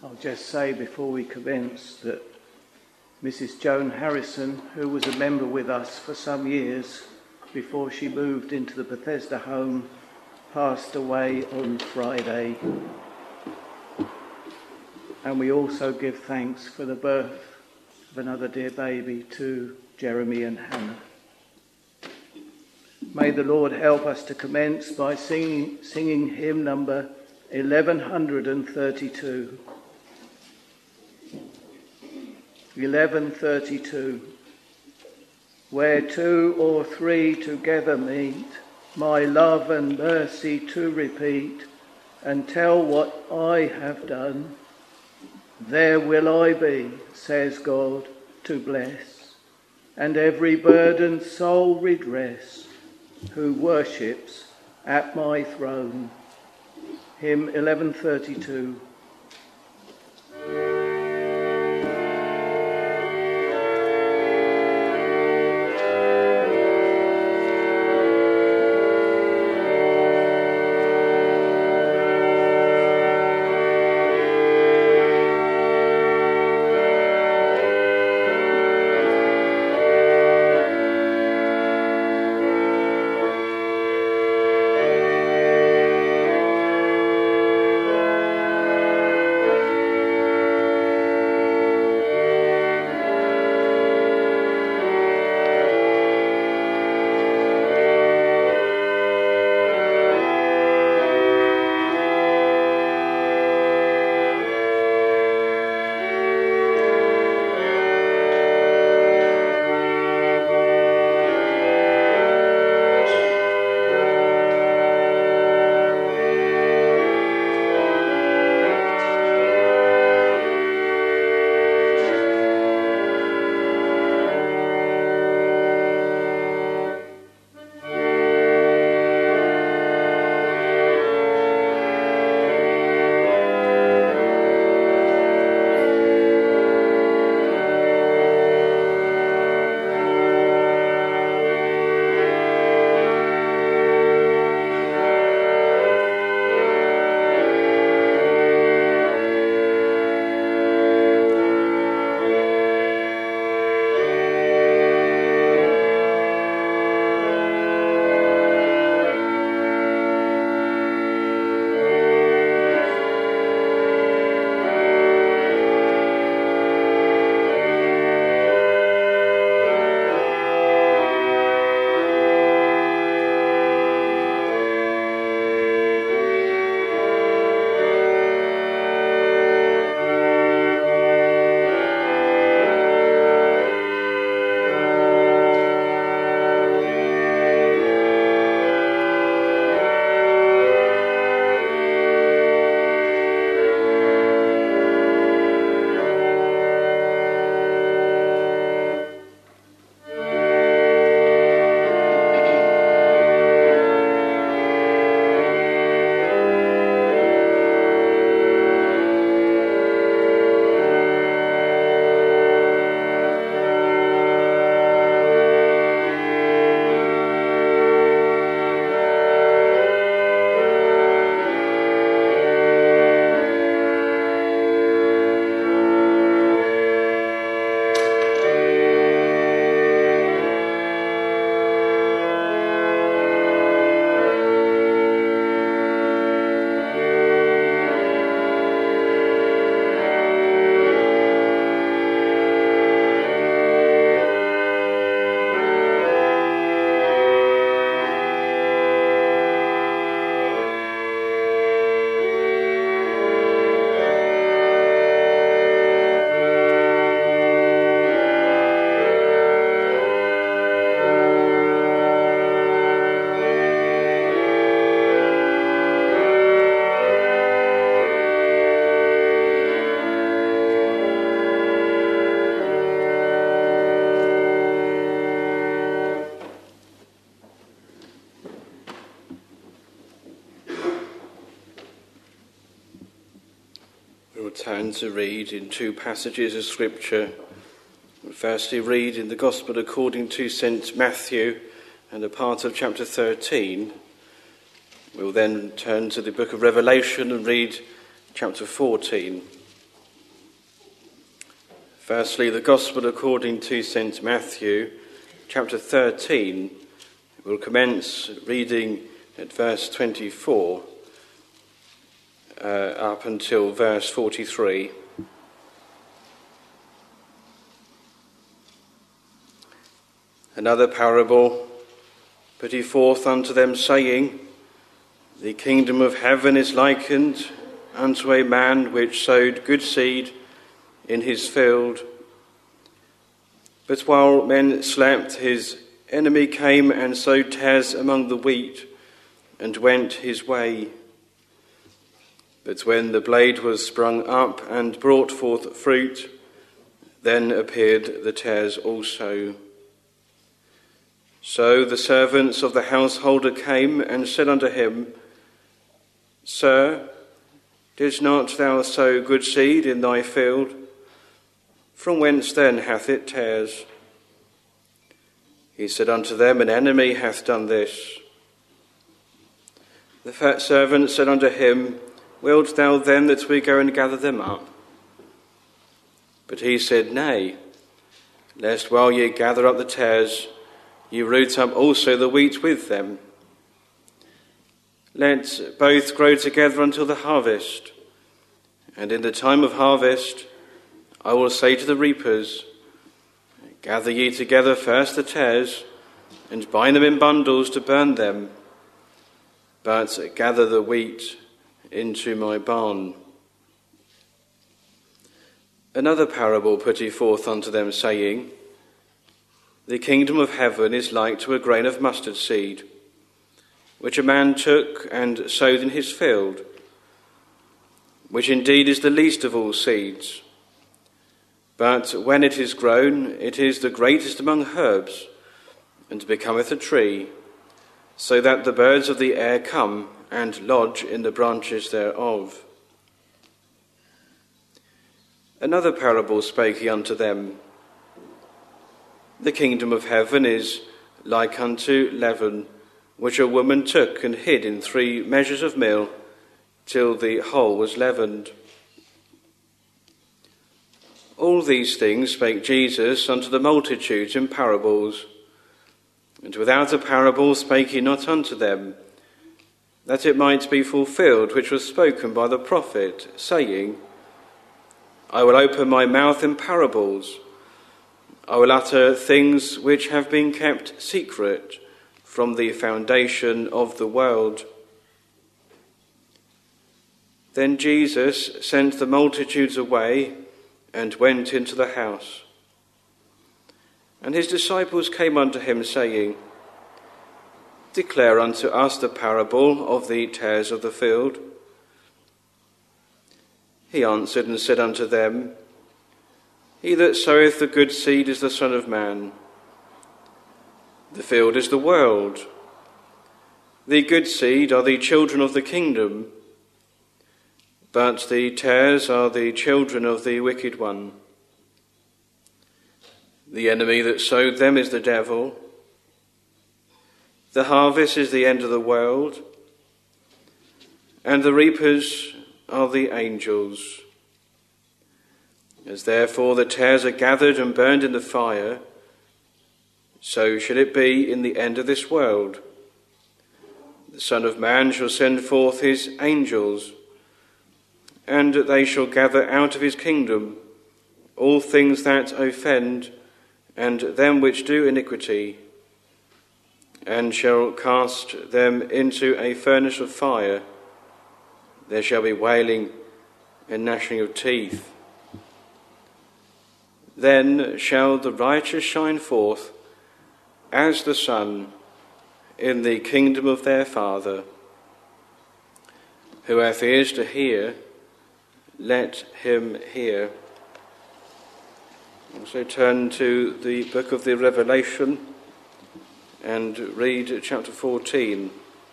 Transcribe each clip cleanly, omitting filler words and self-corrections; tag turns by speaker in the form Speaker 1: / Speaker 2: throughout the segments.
Speaker 1: I'll just say before we commence that Mrs. Joan Harrison, who was a member with us for some years before she moved into the Bethesda home, passed away on Friday. And we also give thanks for the birth of another dear baby to Jeremy and Hannah. May the Lord help us to commence by singing hymn number 1132. 1132. Where two or three together meet, my love and mercy to repeat, and tell what I have done, there will I be, says God, to bless, and every burdened soul redress, who worships at my throne. Hymn 1132.
Speaker 2: Turn to read in two passages of Scripture. Firstly, read in the Gospel according to St. Matthew and a part of chapter 13. We'll then turn to the book of Revelation and read chapter 14. Firstly, the Gospel according to St. Matthew, chapter 13. We'll commence reading at verse 24 up until verse 43. Another parable put he forth unto them, saying, The kingdom of heaven is likened unto a man which sowed good seed in his field. But while men slept, his enemy came and sowed tares among the wheat, and went his way. But when the blade was sprung up and brought forth fruit, then appeared the tares also. So the servants of the householder came and said unto him, Sir, didst not thou sow good seed in thy field? From whence then hath it tares? He said unto them, An enemy hath done this. The fat servant said unto him, Wilt thou then that we go and gather them up? But he said, Nay, lest while ye gather up the tares, ye root up also the wheat with them. Let both grow together until the harvest. And in the time of harvest, I will say to the reapers, Gather ye together first the tares, and bind them in bundles to burn them, but gather the wheat into my barn. Another parable put he forth unto them, saying, The kingdom of heaven is like to a grain of mustard seed, which a man took and sowed in his field, which indeed is the least of all seeds. But when it is grown, it is the greatest among herbs, and becometh a tree, so that the birds of the air come and lodge in the branches thereof. Another parable spake he unto them. The kingdom of heaven is like unto leaven, which a woman took and hid in 3 measures of meal, till the whole was leavened. All these things spake Jesus unto the multitudes in parables, and without a parable spake he not unto them, that it might be fulfilled which was spoken by the prophet, saying, I will open my mouth in parables, I will utter things which have been kept secret from the foundation of the world. Then Jesus sent the multitudes away, and went into the house. And his disciples came unto him, saying, Declare unto us the parable of the tares of the field. He answered and said unto them, He that soweth the good seed is the Son of Man. The field is the world. The good seed are the children of the kingdom, but the tares are the children of the wicked one. The enemy that sowed them is the devil. The harvest is the end of the world, and the reapers are the angels. As therefore the tares are gathered and burned in the fire, so shall it be in the end of this world. The Son of Man shall send forth his angels, and they shall gather out of his kingdom all things that offend, and them which do iniquity, and shall cast them into a furnace of fire. There shall be wailing and gnashing of teeth. Then shall the righteous shine forth as the sun in the kingdom of their Father. Who hath ears to hear, let him hear. Also turn to the book of the Revelation and read chapter 14.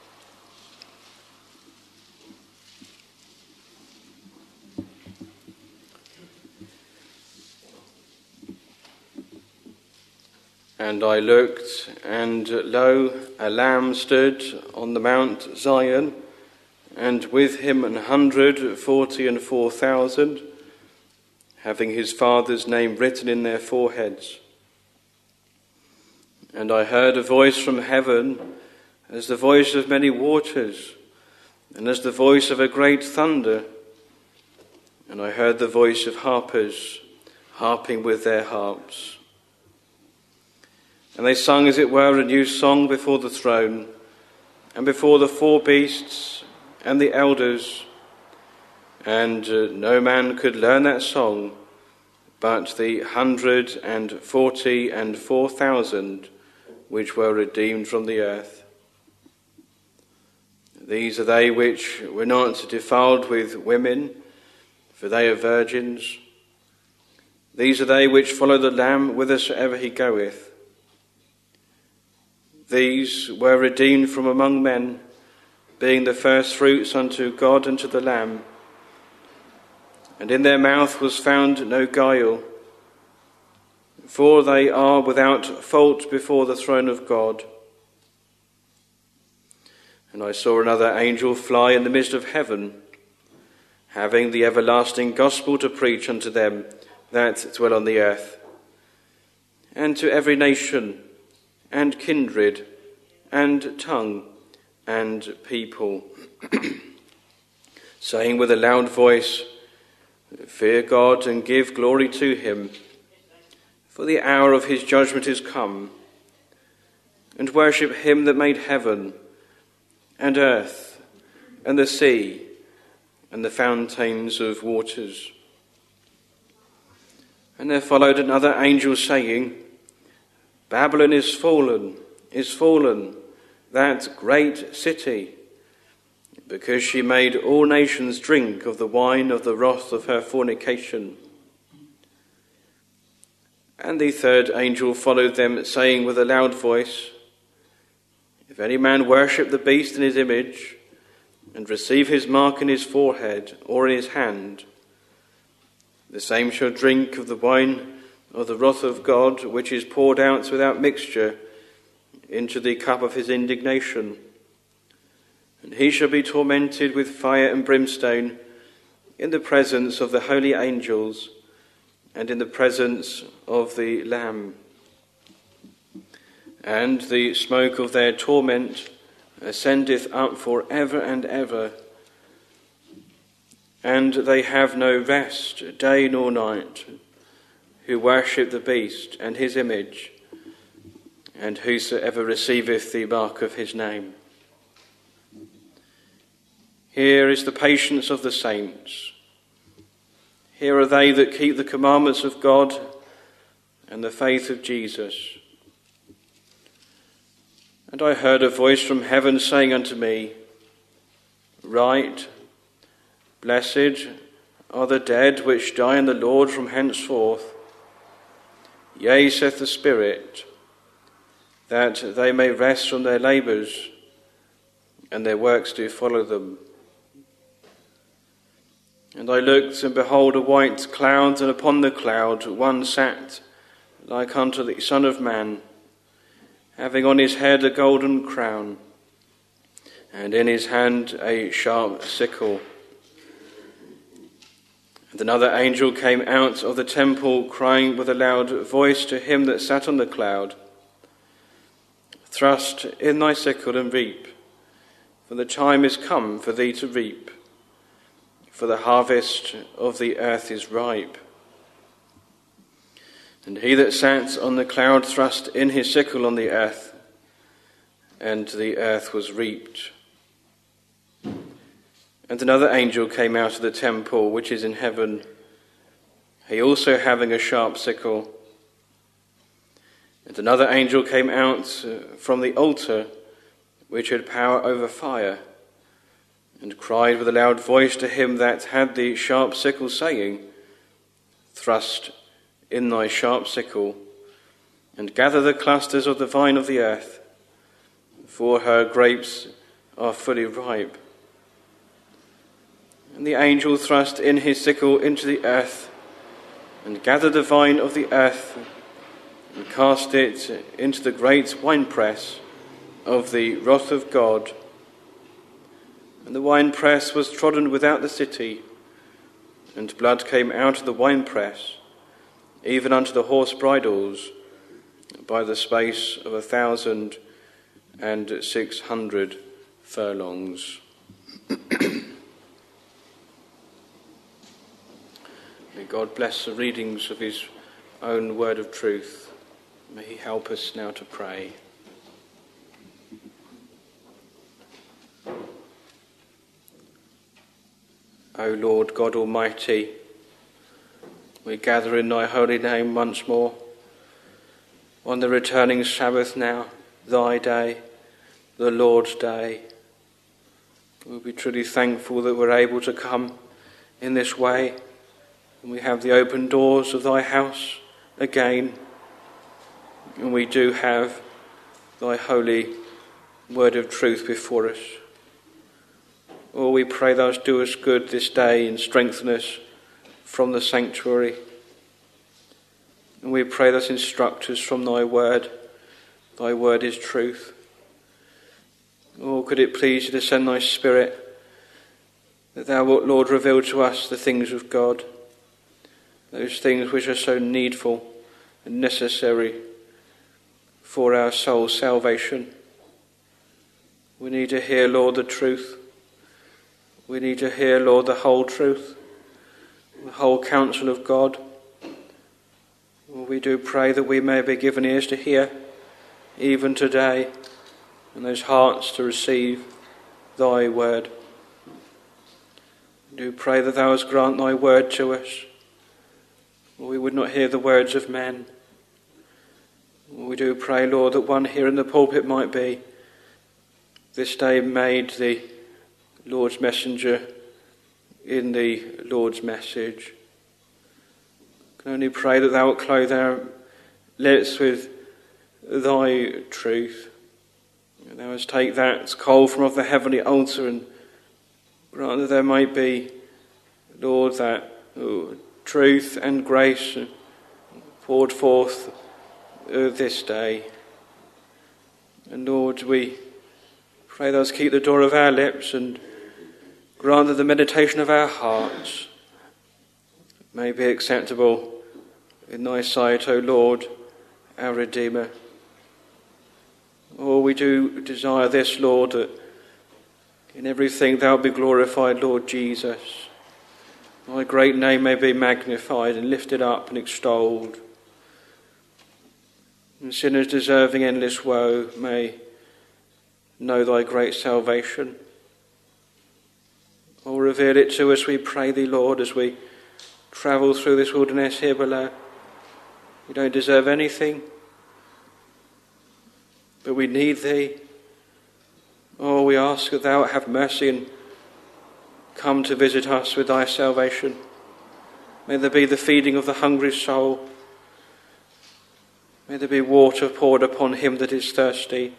Speaker 2: And I looked, and lo, a Lamb stood on the Mount Zion, and with him 144,000, having his Father's name written in their foreheads. And I heard a voice from heaven, as the voice of many waters, and as the voice of a great thunder. And I heard the voice of harpers, harping with their harps. And they sung, as it were, a new song before the throne, and before the four beasts and the elders. And no man could learn that song but the 144,000 which were redeemed from the earth. These are they which were not defiled with women, for they are virgins. These are they which follow the Lamb whithersoever he goeth. These were redeemed from among men, being the first fruits unto God and to the Lamb. And in their mouth was found no guile, for they are without fault before the throne of God. And I saw another angel fly in the midst of heaven, having the everlasting gospel to preach unto them that dwell on the earth, and to every nation, and kindred, and tongue, and people, saying with a loud voice, Fear God and give glory to him, for the hour of his judgment is come, and worship him that made heaven, and earth, and the sea, and the fountains of waters. And there followed another angel saying, Babylon is fallen, that great city, because she made all nations drink of the wine of the wrath of her fornication. And the third angel followed them, saying with a loud voice, If any man worship the beast in his image, and receive his mark in his forehead or in his hand, the same shall drink of the wine of the wrath of God, which is poured out without mixture into the cup of his indignation. And he shall be tormented with fire and brimstone in the presence of the holy angels and in the presence of the Lamb. And the smoke of their torment ascendeth up for ever and ever. And they have no rest, day nor night, who worship the beast and his image, and whosoever receiveth the mark of his name. Here is the patience of the saints. Here are they that keep the commandments of God and the faith of Jesus. And I heard a voice from heaven saying unto me, Write, Blessed are the dead which die in the Lord from henceforth. Yea, saith the Spirit, that they may rest from their labours, and their works do follow them. And I looked, and behold a white cloud, and upon the cloud one sat, like unto the Son of Man, having on his head a golden crown, and in his hand a sharp sickle. And another angel came out of the temple, crying with a loud voice to him that sat on the cloud, Thrust in thy sickle and reap, for the time is come for thee to reap, for the harvest of the earth is ripe. And he that sat on the cloud thrust in his sickle on the earth, and the earth was reaped. And another angel came out of the temple which is in heaven, he also having a sharp sickle. And another angel came out from the altar which had power over fire, and cried with a loud voice to him that had the sharp sickle, saying, Thrust in thy sharp sickle, and gather the clusters of the vine of the earth, for her grapes are fully ripe. And the angel thrust in his sickle into the earth, and gathered the vine of the earth, and cast it into the great winepress of the wrath of God. And the winepress was trodden without the city, and blood came out of the winepress, even unto the horse bridles, by the space of 1,600 furlongs. May God bless the readings of his own word of truth. May he help us now to pray. O Lord God Almighty, we gather in thy holy name once more, on the returning Sabbath now, thy day, the Lord's day. We'll be truly thankful that we're able to come in this way, and we have the open doors of thy house again, and we do have thy holy word of truth before us. Oh, we pray thou do us good this day and strengthen us from the sanctuary. And we pray thou instruct us from thy word. Thy word is truth. Oh, could it please you to send thy Spirit, that thou wilt, Lord, reveal to us the things of God, those things which are so needful and necessary for our soul's salvation. We need to hear, Lord, the truth. We need to hear, Lord, the whole truth, the whole counsel of God. We do pray that we may be given ears to hear, even today, and those hearts to receive thy word. We do pray that thou hast grant thy word to us. We would not hear the words of men. We do pray, Lord, that one here in the pulpit might be this day made the Lord's messenger in the Lord's message. I can only pray that thou wilt clothe our lips with thy truth. And thou must take that coal from off the heavenly altar and grant that there might be, Lord, that truth and grace poured forth this day. And Lord, we pray thou keep the door of our lips and grant that the meditation of our hearts may be acceptable in thy sight, O Lord, our Redeemer. Oh, we do desire this, Lord, that in everything thou be glorified, Lord Jesus. Thy great name may be magnified and lifted up and extolled. And sinners deserving endless woe may know thy great salvation. Oh, reveal it to us, we pray thee, Lord, as we travel through this wilderness here below. We don't deserve anything, but we need thee. Oh, we ask that thou have mercy and come to visit us with thy salvation. May there be the feeding of the hungry soul. May there be water poured upon him that is thirsty.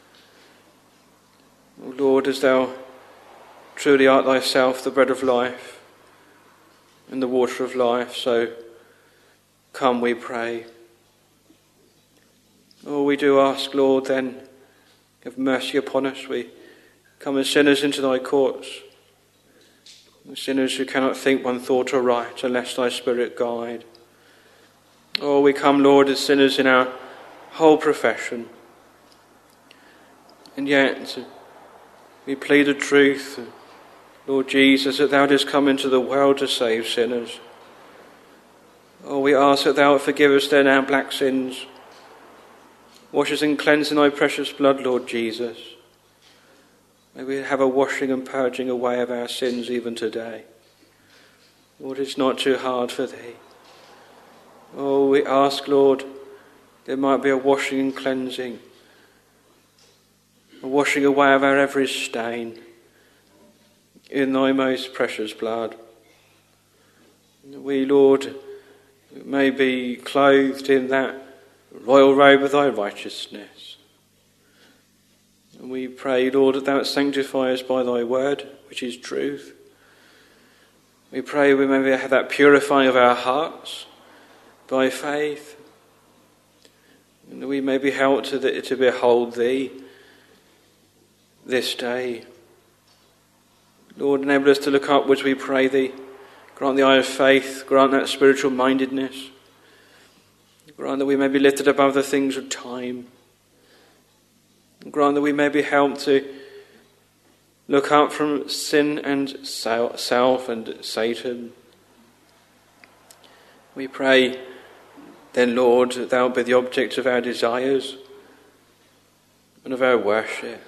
Speaker 2: O Lord, as thou truly art thyself the bread of life and the water of life, so come, we pray. Oh, we do ask, Lord, then, have mercy upon us. We come as sinners into thy courts, sinners who cannot think one thought aright unless thy Spirit guide. Oh, we come, Lord, as sinners in our whole profession, and yet we plead the truth, Lord Jesus, that thou didst come into the world to save sinners. Oh, we ask that thou forgive us then our black sins. Wash us and cleanse in thy precious blood, Lord Jesus. May we have a washing and purging away of our sins even today. Lord, it's not too hard for thee. Oh, we ask, Lord, there might be a washing and cleansing, a washing away of our every stain in thy most precious blood. We, Lord, may be clothed in that royal robe of thy righteousness. And we pray, Lord, that thou sanctify us by thy word, which is truth. We pray we may have that purifying of our hearts by faith, and that we may be helped to behold thee this day. Lord, enable us to look upwards, we pray thee. Grant the eye of faith, grant that spiritual mindedness. Grant that we may be lifted above the things of time. Grant that we may be helped to look up from sin and self and Satan. We pray then, Lord, that thou be the object of our desires and of our worship.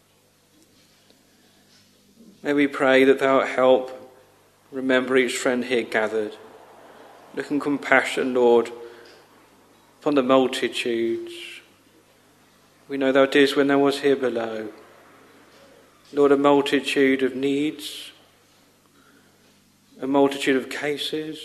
Speaker 2: May we pray that thou help remember each friend here gathered. Look in compassion, Lord, upon the multitudes. We know thou didst when thou wast here below. Lord, a multitude of needs, a multitude of cases,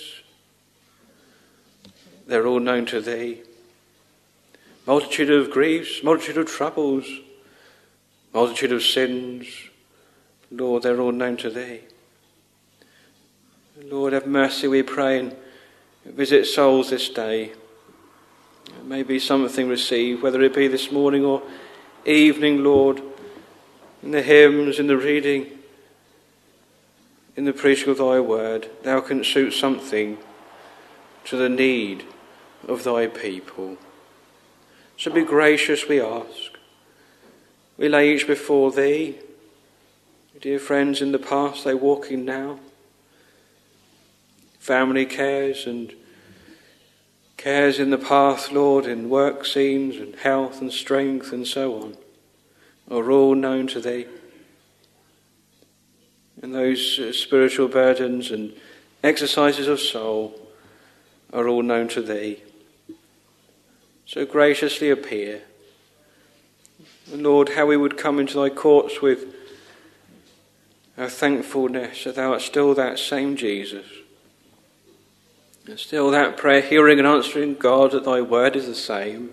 Speaker 2: they're all known to thee. Multitude of griefs, multitude of troubles, multitude of sins, Lord, they're all known to thee. Lord, have mercy, we pray, and visit souls this day. May be something received, whether it be this morning or evening, Lord, in the hymns, in the reading, in the preaching of thy word. Thou canst suit something to the need of thy people. So be gracious, we ask. We lay each before thee. Dear friends in the past, they walking now. Family cares and cares in the past, Lord, in work scenes and health and strength and so on, are all known to thee. And those spiritual burdens and exercises of soul are all known to thee. So graciously appear. And Lord, how we would come into thy courts with our thankfulness that thou art still that same Jesus. And still that prayer hearing and answering God, that thy word is the same.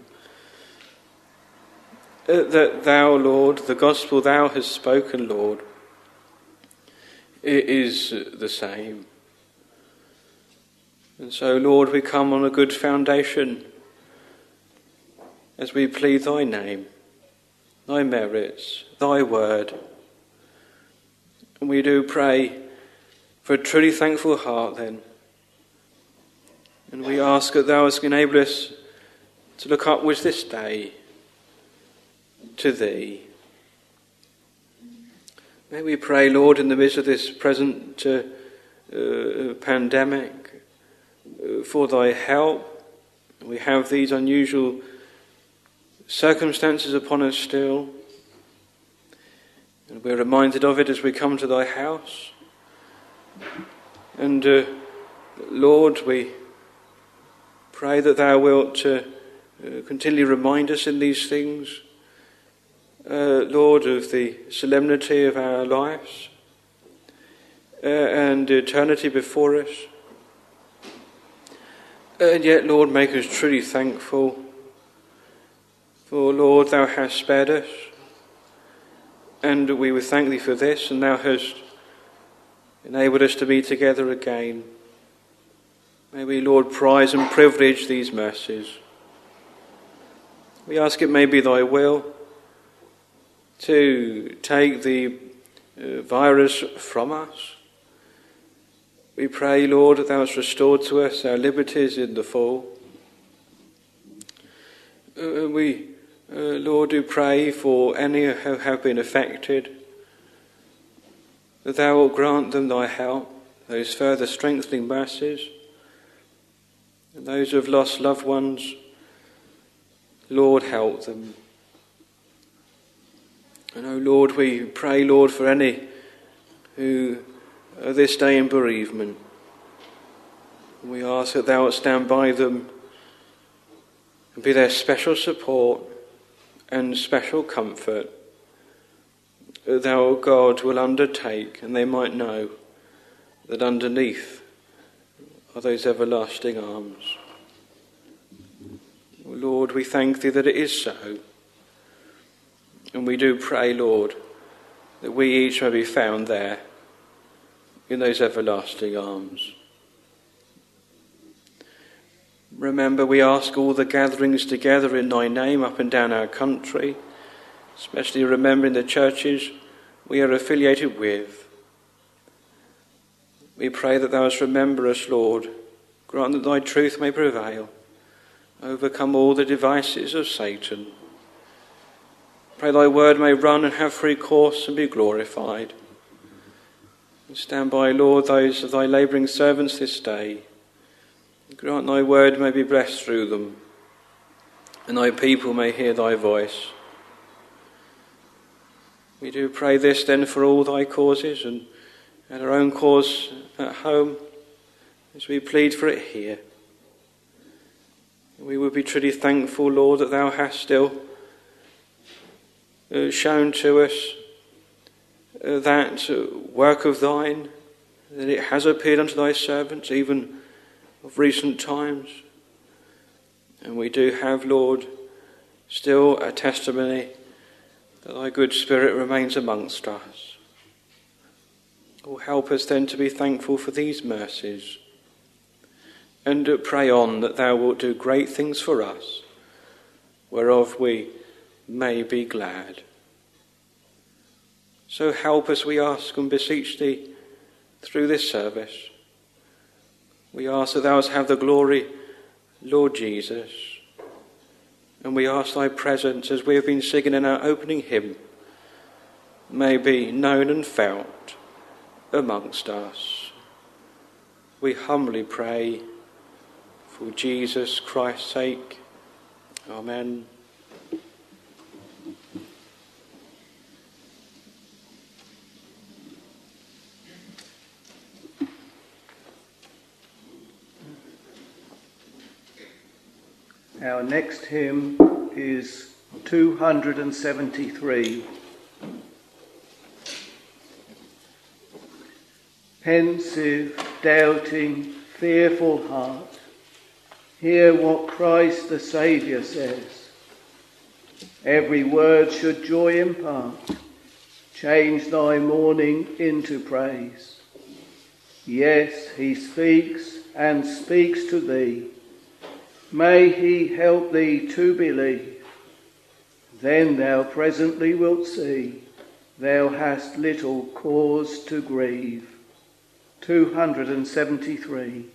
Speaker 2: That thou, Lord, the gospel thou hast spoken, Lord, it is the same. And so, Lord, we come on a good foundation as we plead thy name, thy merits, thy word. And we do pray for a truly thankful heart then. And we ask that thou hast enabled us to look upwards this day to thee. May we pray, Lord, in the midst of this present pandemic, for thy help. We have these unusual circumstances upon us still. And we're reminded of it as we come to thy house. And Lord, we pray that thou wilt continually remind us in these things, Lord, of the solemnity of our lives and eternity before us. And yet, Lord, make us truly thankful. For, Lord, thou hast spared us, and we would thank thee for this, and thou hast enabled us to be together again. May we, Lord, prize and privilege these mercies. We ask it may be thy will to take the virus from us. We pray, Lord, that thou hast restored to us our liberties in the fall. We, Lord, do pray for any who have been affected, that thou wilt grant them thy help, those further strengthening mercies. And those who have lost loved ones, Lord, help them. And, oh Lord, we pray, Lord, for any who are this day in bereavement. And we ask that thou wilt stand by them and be their special support and special comfort, that thou, God, will undertake, and they might know that underneath are those everlasting arms. Lord, we thank thee that it is so. And we do pray, Lord, that we each may be found there in those everlasting arms. Remember, we ask all the gatherings together in thy name up and down our country, especially remembering the churches we are affiliated with. We pray that thou hast remembered us, Lord. Grant that thy truth may prevail. Overcome all the devices of Satan. Pray thy word may run and have free course and be glorified. And stand by, Lord, those of thy labouring servants this day. Grant thy word may be blessed through them, and thy people may hear thy voice. We do pray this then for all thy causes and our own cause at home, as we plead for it here. We will be truly thankful, Lord, that thou hast still shown to us that work of thine, that it has appeared unto thy servants, even of recent times. And we do have, Lord, still a testimony that thy good Spirit remains amongst us. Oh, help us then to be thankful for these mercies, and pray on that thou wilt do great things for us, whereof we may be glad. So help us, we ask and beseech thee, through this service. We ask that thou hast have the glory, Lord Jesus. And we ask thy presence, as we have been singing in our opening hymn, may be known and felt amongst us. We humbly pray, for Jesus Christ's sake. Amen.
Speaker 1: Our next hymn is 273. Pensive, doubting, fearful heart, hear what Christ the Saviour says. Every word should joy impart, change thy mourning into praise. Yes, he speaks and speaks to thee. May he help thee to believe. Then thou presently wilt see, thou hast little cause to grieve. 273.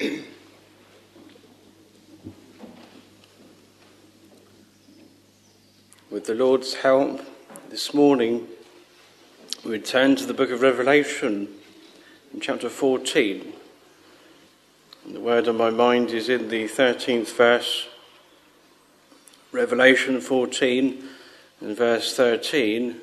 Speaker 2: With the Lord's help, this morning we return to the book of Revelation in chapter 14. And the word on my mind is in the 13th verse, Revelation 14 and verse 13.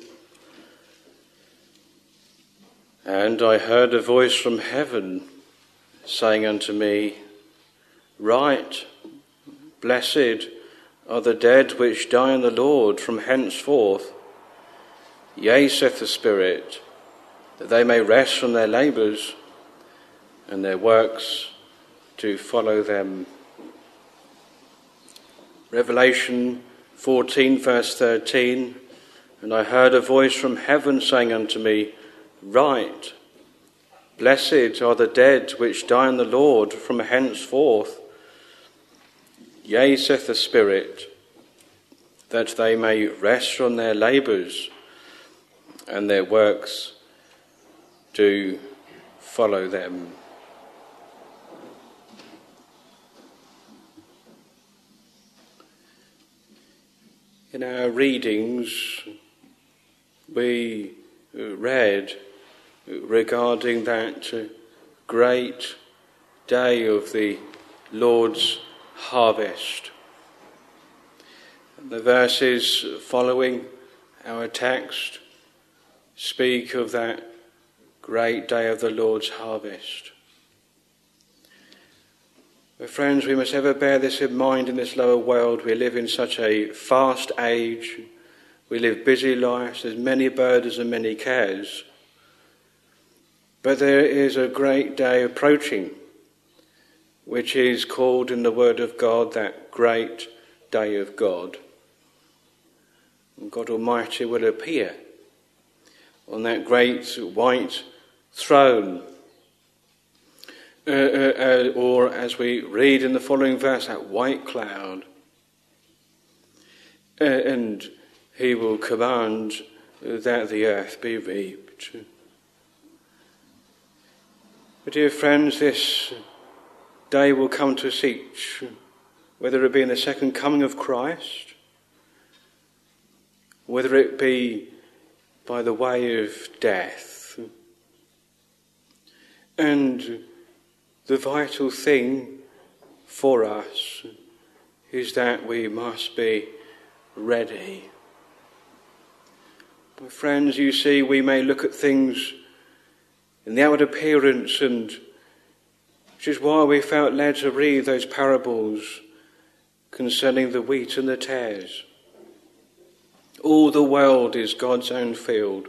Speaker 2: And I heard a voice from heaven saying unto me, Write, blessed are the dead which die in the Lord from henceforth. Yea, saith the Spirit, that they may rest from their labours, and their works to follow them. Revelation 14 verse 13. And I heard a voice from heaven saying unto me, Write, blessed are the dead which die in the Lord from henceforth. Yea, saith the Spirit, that they may rest from their labours, and their works do follow them. In our readings, we read regarding that great day of the Lord's harvest. The verses following our text speak of that great day of the Lord's harvest. But friends, we must ever bear this in mind in this lower world. We live in such a fast age. We live busy lives. There's many burdens and many cares. But there is a great day approaching, which is called in the Word of God that great day of God. And God Almighty will appear on that great white throne. Or as we read in the following verse, that white cloud. And he will command that the earth be reaped. But dear friends, this day will come to us each, whether it be in the second coming of Christ, whether it be by the way of death. And the vital thing for us is that we must be ready. My friends, you see, we may look at things in the outward appearance, and which is why we felt led to read those parables concerning the wheat and the tares. All the world is God's own field.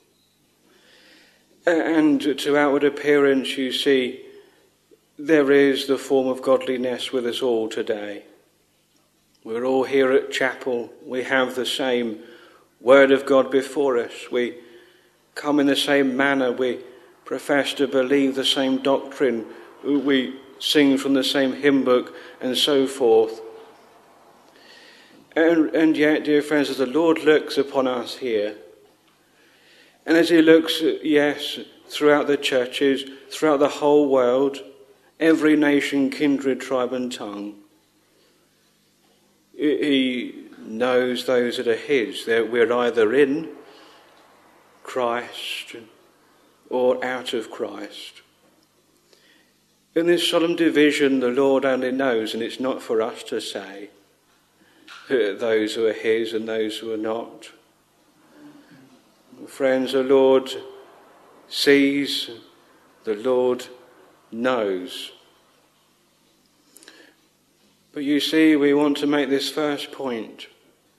Speaker 2: And to outward appearance, you see, there is the form of godliness with us all today. We're all here at chapel. We have the same Word of God before us. We come in the same manner. We profess to believe the same doctrine. We sing from the same hymn book and so forth. And yet, dear friends, as the Lord looks upon us here, and as he looks, yes, throughout the churches, throughout the whole world, every nation, kindred, tribe and tongue, he knows those that are his, that we're either in Christ or out of Christ. In this solemn division, the Lord only knows, and it's not for us to say, those who are his and those who are not. Friends, the Lord sees, the Lord knows. But you see, we want to make this first point,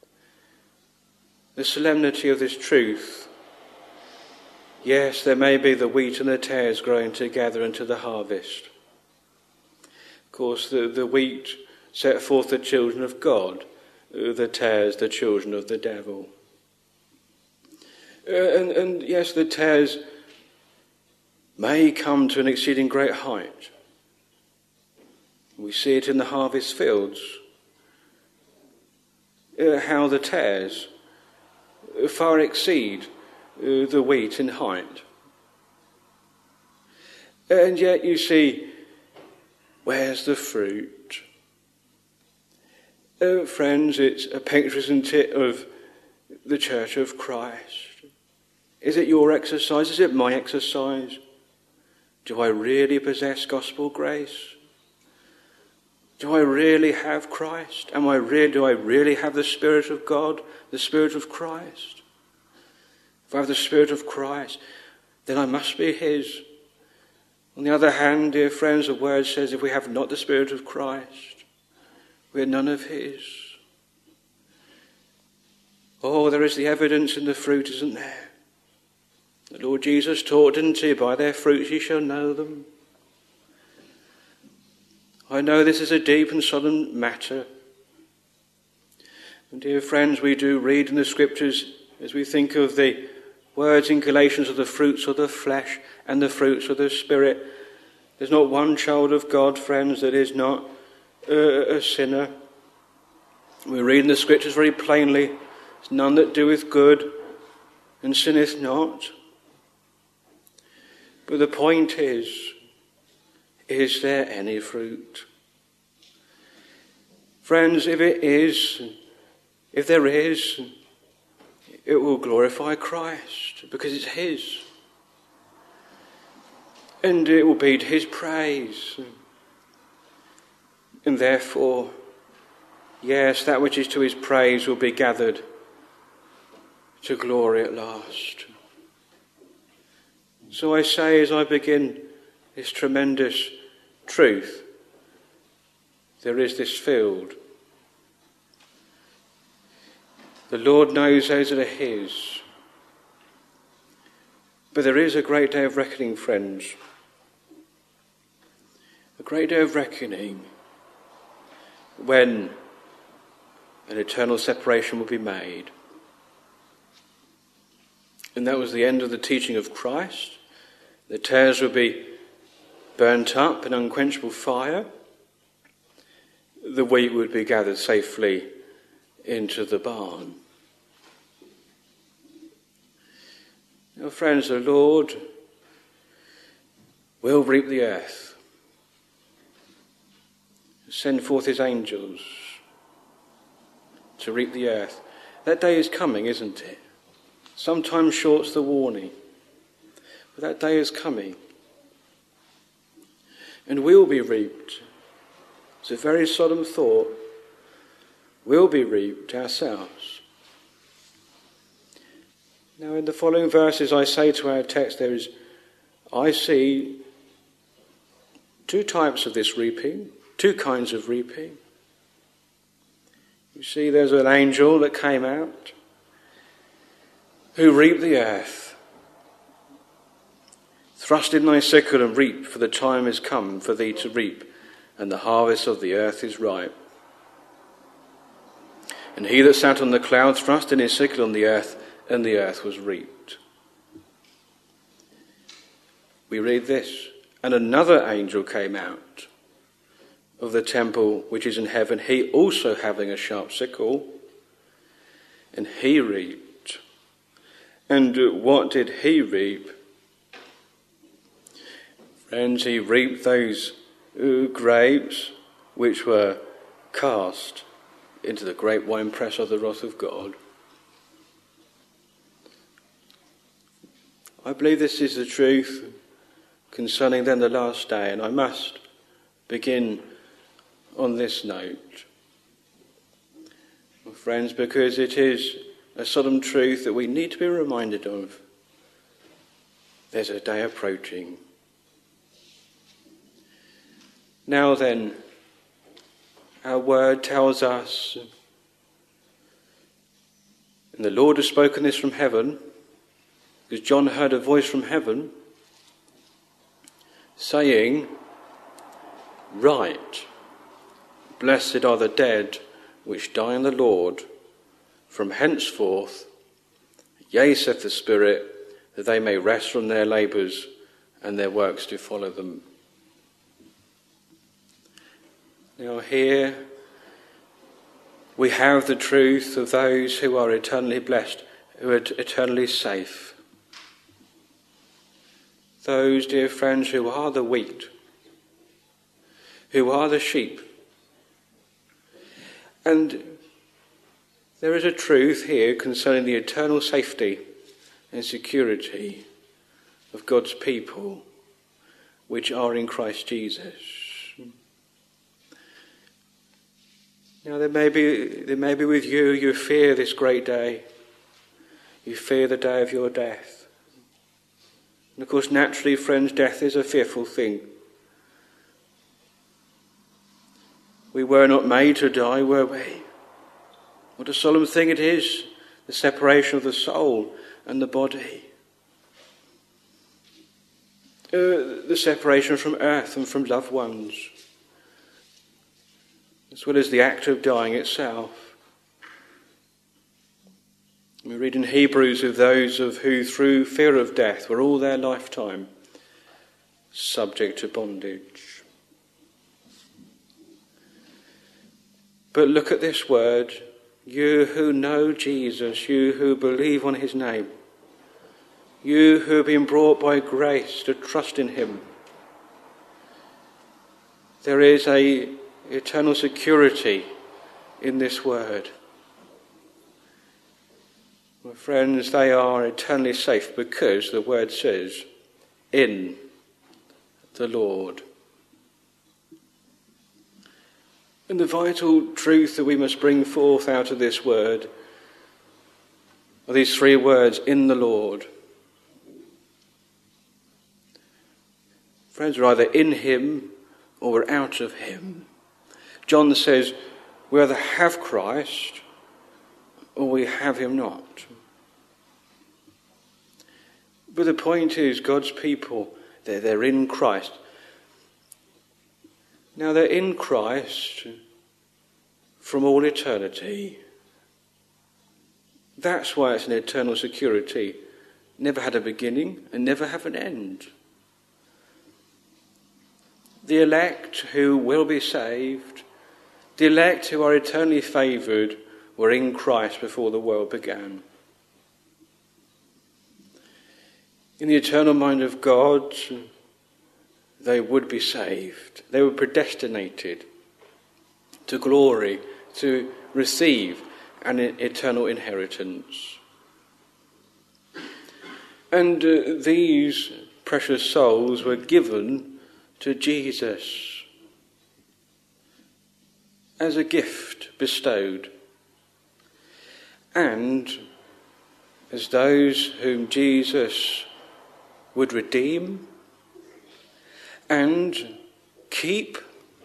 Speaker 2: the solemnity of this truth. Yes, there may be the wheat and the tares growing together into the harvest. Of course, the wheat set forth the children of God, the tares the children of the devil. And yes, the tares may come to an exceeding great height. We see it in the harvest fields, how the tares far exceed the wheat in height. And yet you see, Where's the fruit? Friends, it's a picture, isn't it, of the Church of Christ. Is it your exercise? Is it my exercise? Do I really possess gospel grace? Do I really have Christ? Do I really have the Spirit of God, the Spirit of Christ? If I have the Spirit of Christ, then I must be his. On the other hand, dear friends, the word says if we have not the Spirit of Christ, we are none of his. Oh, there is the evidence in the fruit, isn't there? The Lord Jesus taught, didn't he? By their fruits ye shall know them. I know this is a deep and solemn matter. And dear friends, we do read in the scriptures, as we think of the words in Galatians, of the fruits of the flesh and the fruits of the Spirit. There's not one child of God, friends, that is not a sinner. We read in the scriptures very plainly, there's none that doeth good and sinneth not. But the point is there any fruit? Friends, if there is, it will glorify Christ, because it's his. And it will be to his praise. And therefore, yes, that which is to his praise will be gathered to glory at last. So I say, as I begin this tremendous truth, there is this field. The Lord knows those that are his. But there is a great day of reckoning, friends. A great day of reckoning when an eternal separation will be made. And that was the end of the teaching of Christ. The tares will be burnt up in unquenchable fire. The wheat would be gathered safely into the barn. Now, friends, the Lord will reap the earth, send forth his angels to reap the earth. That day is coming, isn't it? Sometimes short's the warning, but that day is coming. And we'll be reaped. It's a very solemn thought. We'll be reaped ourselves. Now, in the following verses, I say to our text, I see two types of this reaping, two kinds of reaping. You see, there's an angel that came out who reaped the earth. Thrust in thy sickle and reap, for the time is come for thee to reap, and the harvest of the earth is ripe. And he that sat on the cloud thrust in his sickle on the earth, and the earth was reaped. We read this, and another angel came out of the temple which is in heaven, he also having a sharp sickle, and he reaped. And what did he reap? Friends, he reaped those grapes which were cast into the great winepress of the wrath of God. I believe this is the truth concerning then the last day, and I must begin on this note, friends, because it is a solemn truth that we need to be reminded of. There's a day approaching. Now then, our word tells us, and the Lord has spoken this from heaven, because John heard a voice from heaven saying, "Write, blessed are the dead which die in the Lord, from henceforth, yea, saith the Spirit, that they may rest from their labours, and their works do follow them." Now here we have the truth of those who are eternally blessed, who are eternally safe. Those, dear friends, who are the wheat, who are the sheep. And there is a truth here concerning the eternal safety and security of God's people, which are in Christ Jesus. Now there may be with you fear this great day. You fear the day of your death. And of course, naturally, friends, death is a fearful thing. We were not made to die, were we? What a solemn thing it is, the separation of the soul and the body. The separation from earth and from loved ones, as well as the act of dying itself. We read in Hebrews of those who through fear of death were all their lifetime subject to bondage. But look at this word, you who know Jesus, you who believe on his name, you who have been brought by grace to trust in him. There is an eternal security in this word. My friends, they are eternally safe because the word says, in the Lord. And the vital truth that we must bring forth out of this word are these three words, in the Lord. Friends, we're either in him or we're out of him. John says we either have Christ or we have him not. But the point is, God's people, they're in Christ. Now they're in Christ from all eternity. That's why it's an eternal security. Never had a beginning and never have an end. The elect who will be saved, the elect who are eternally favoured, were in Christ before the world began. In the eternal mind of God, they would be saved. They were predestinated to glory, to receive an eternal inheritance. And these precious souls were given to Jesus as a gift bestowed, and as those whom Jesus would redeem and keep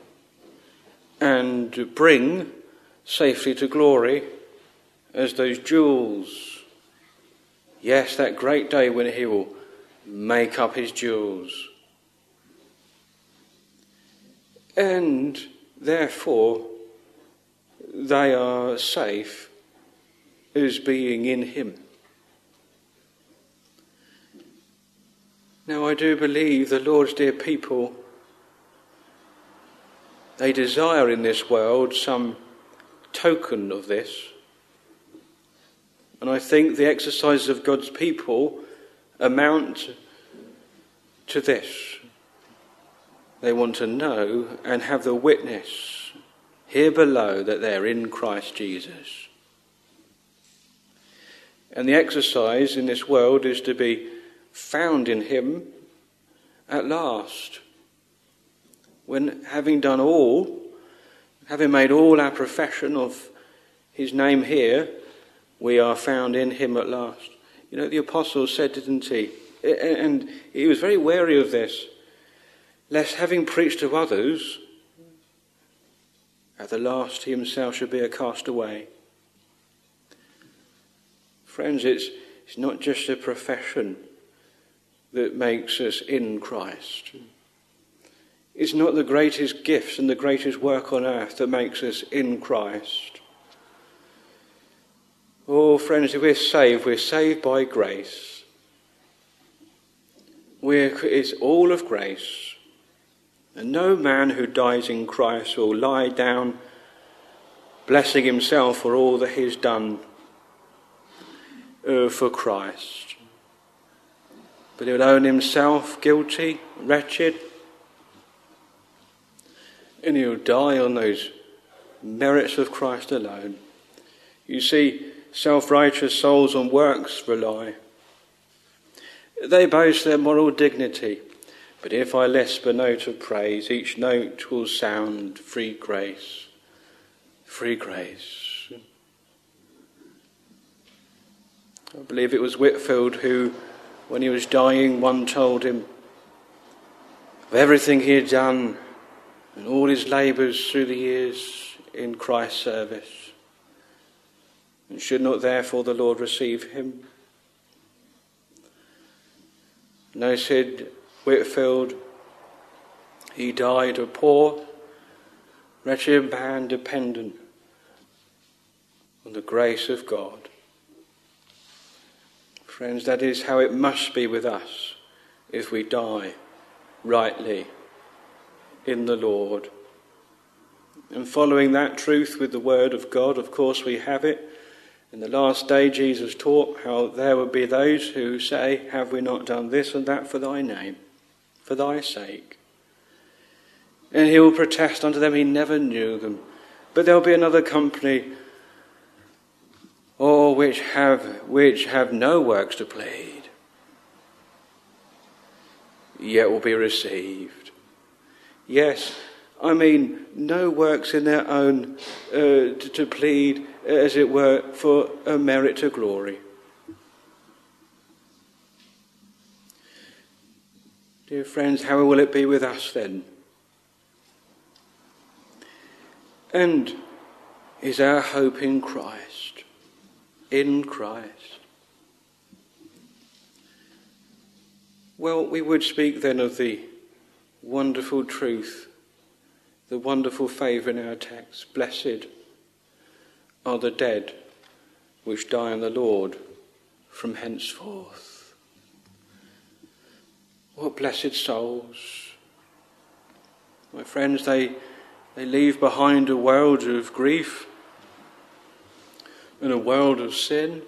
Speaker 2: and bring safely to glory as those jewels. Yes, that great day when he will make up his jewels. And therefore they are safe as being in him. Now I do believe the Lord's dear people, they desire in this world some token of this. And I think the exercises of God's people amount to this. They want to know and have the witness here below that they're in Christ Jesus. And the exercise in this world is to be found in him at last, when having done all, having made all our profession of his name here, we are found in him at last. You know, the apostle said, didn't he? And he was very wary of this, lest having preached to others, at the last he himself should be a castaway. Friends, it's not just a profession that makes us in Christ. It's not the greatest gifts and the greatest work on earth that makes us in Christ. Oh, friends, if we're saved by grace. It's all of grace. And no man who dies in Christ will lie down blessing himself for all that he's done for Christ. But he'll own himself guilty, wretched, And he'll die on those merits of Christ alone. You see, self-righteous souls on works rely. They boast their moral dignity, but if I lisp a note of praise, each note will sound free grace. Free grace. I believe it was Whitefield who, when he was dying, one told him of everything he had done and all his labours through the years in Christ's service. And should not therefore the Lord receive him? No, said Whitefield, he died a poor, wretched man dependent on the grace of God. Friends, that is how it must be with us if we die rightly in the Lord. And following that truth with the word of God, of course we have it. In the last day Jesus taught how there would be those who say, have we not done this and that for thy name, for thy sake? And he will protest unto them he never knew them. But there will be another company, which have no works to plead, yet will be received. Yes, I mean, no works in their own to plead, as it were, for a merit to glory. Dear friends, how will it be with us then? And is our hope in Christ? In Christ? Well, we would speak then of the wonderful truth, the wonderful favour in our text. Blessed are the dead which die in the Lord from henceforth. What blessed souls. My friends, they leave behind a world of grief and a world of sin.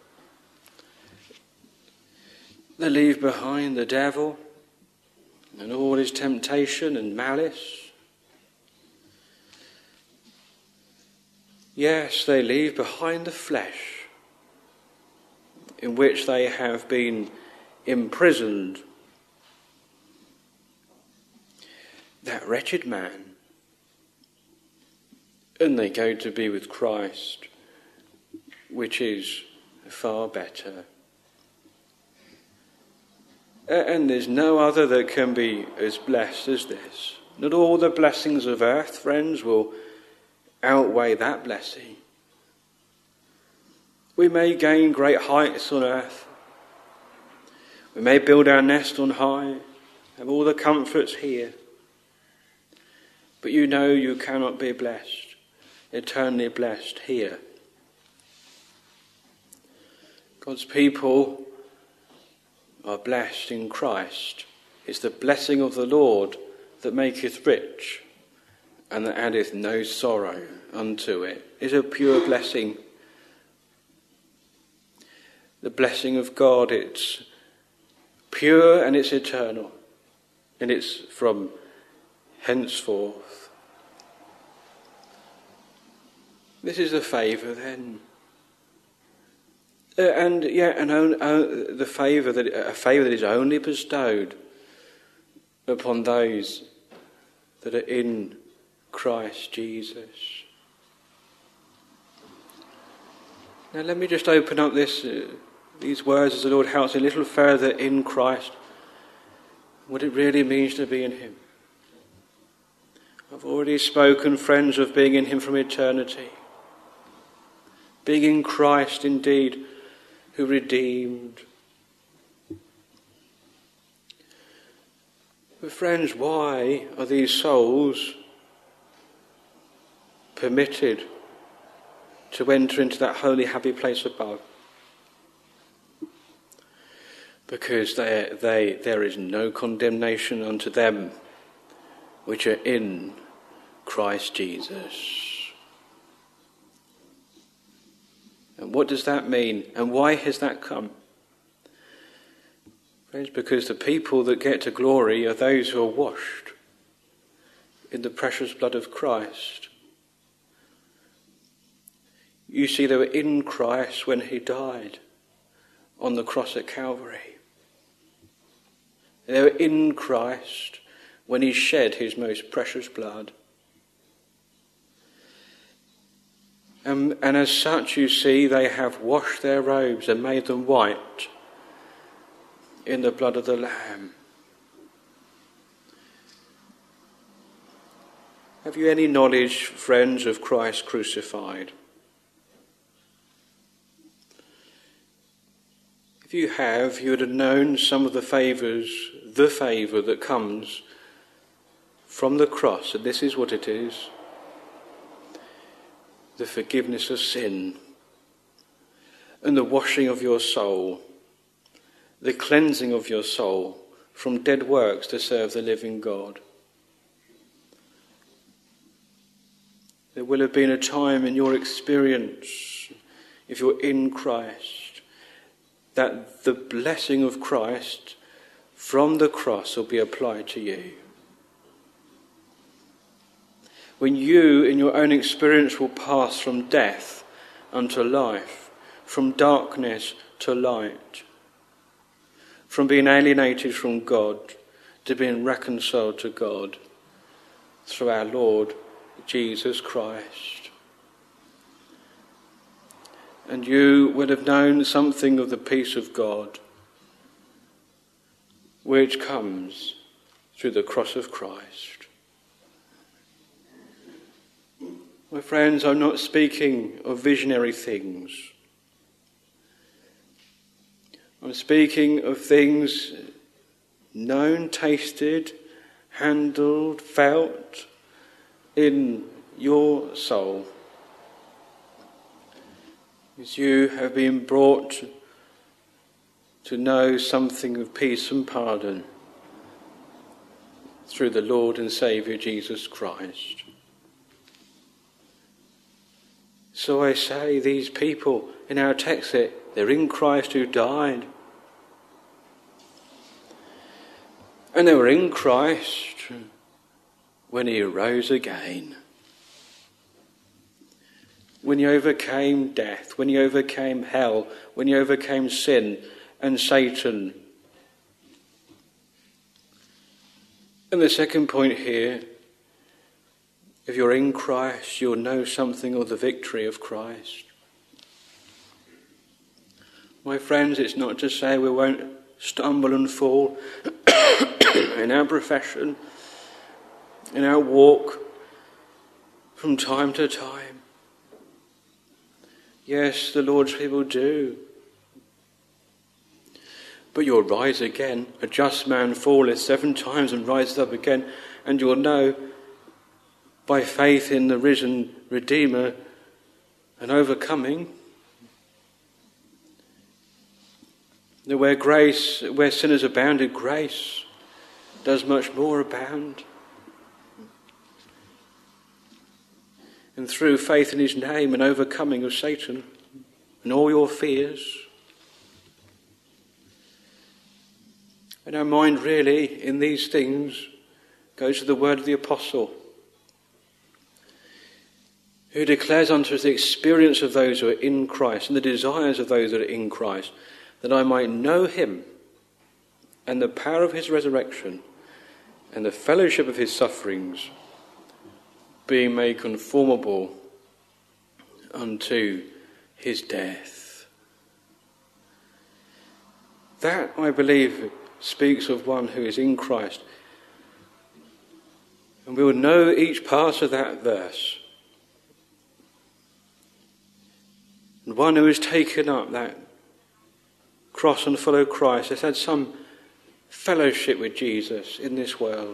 Speaker 2: They leave behind the devil and all his temptation and malice. Yes, they leave behind the flesh in which they have been imprisoned. That wretched man. And they go to be with Christ, which is far better. And there's no other that can be as blessed as this. Not all the blessings of earth, friends, will outweigh that blessing. We may gain great heights on earth. We may build our nest on high, have all the comforts here. But you know you cannot be blessed, eternally blessed here. God's people are blessed in Christ. It's the blessing of the Lord that maketh rich, and that addeth no sorrow unto it. It's a pure blessing. The blessing of God, it's pure and it's eternal, and it's from henceforth. This is the favour then. A favour that is only bestowed upon those that are in Christ Jesus. Now let me just open up these words as the Lord helps a little further in Christ, what it really means to be in him. I've already spoken, friends, of being in him from eternity. Being in Christ indeed, who redeemed. But friends, why are these souls permitted to enter into that holy, happy place above? Because there is no condemnation unto them which are in Christ Jesus. And what does that mean? And why has that come? Friends, because the people that get to glory are those who are washed in the precious blood of Christ. You see, they were in Christ when he died on the cross at Calvary. They were in Christ when he shed his most precious blood. And as such, you see, they have washed their robes and made them white in the blood of the Lamb. Have you any knowledge, friends, of Christ crucified? If you have, you would have known some of the favour that comes from the cross, and this is what it is: the forgiveness of sin, and the washing of your soul, the cleansing of your soul from dead works to serve the living God. There will have been a time in your experience, if you're in Christ, that the blessing of Christ from the cross will be applied to you. When you, in your own experience, will pass from death unto life, from darkness to light, from being alienated from God to being reconciled to God through our Lord Jesus Christ. And you would have known something of the peace of God which comes through the cross of Christ. My friends, I'm not speaking of visionary things. I'm speaking of things known, tasted, handled, felt in your soul, as you have been brought to know something of peace and pardon through the Lord and Saviour Jesus Christ. So I say, these people in our text, they're in Christ who died. And they were in Christ when he arose again. When he overcame death, when he overcame hell, when he overcame sin and Satan. And the second point here, if you're in Christ, you'll know something of the victory of Christ. My friends, it's not to say we won't stumble and fall in our profession, in our walk, from time to time. Yes, the Lord's people do. But you'll rise again. A just man falleth 7 times and rises up again, and you'll know by faith in the risen Redeemer and overcoming that where sin has abounded, grace does much more abound. And through faith in his name and overcoming of Satan and all your fears. And our mind really in these things goes to the word of the apostle, who declares unto us the experience of those who are in Christ and the desires of those that are in Christ, that I might know him and the power of his resurrection and the fellowship of his sufferings, being made conformable unto his death. That, I believe, speaks of one who is in Christ. And we will know each part of that verse. And one who has taken up that cross and followed Christ has had some fellowship with Jesus in this world.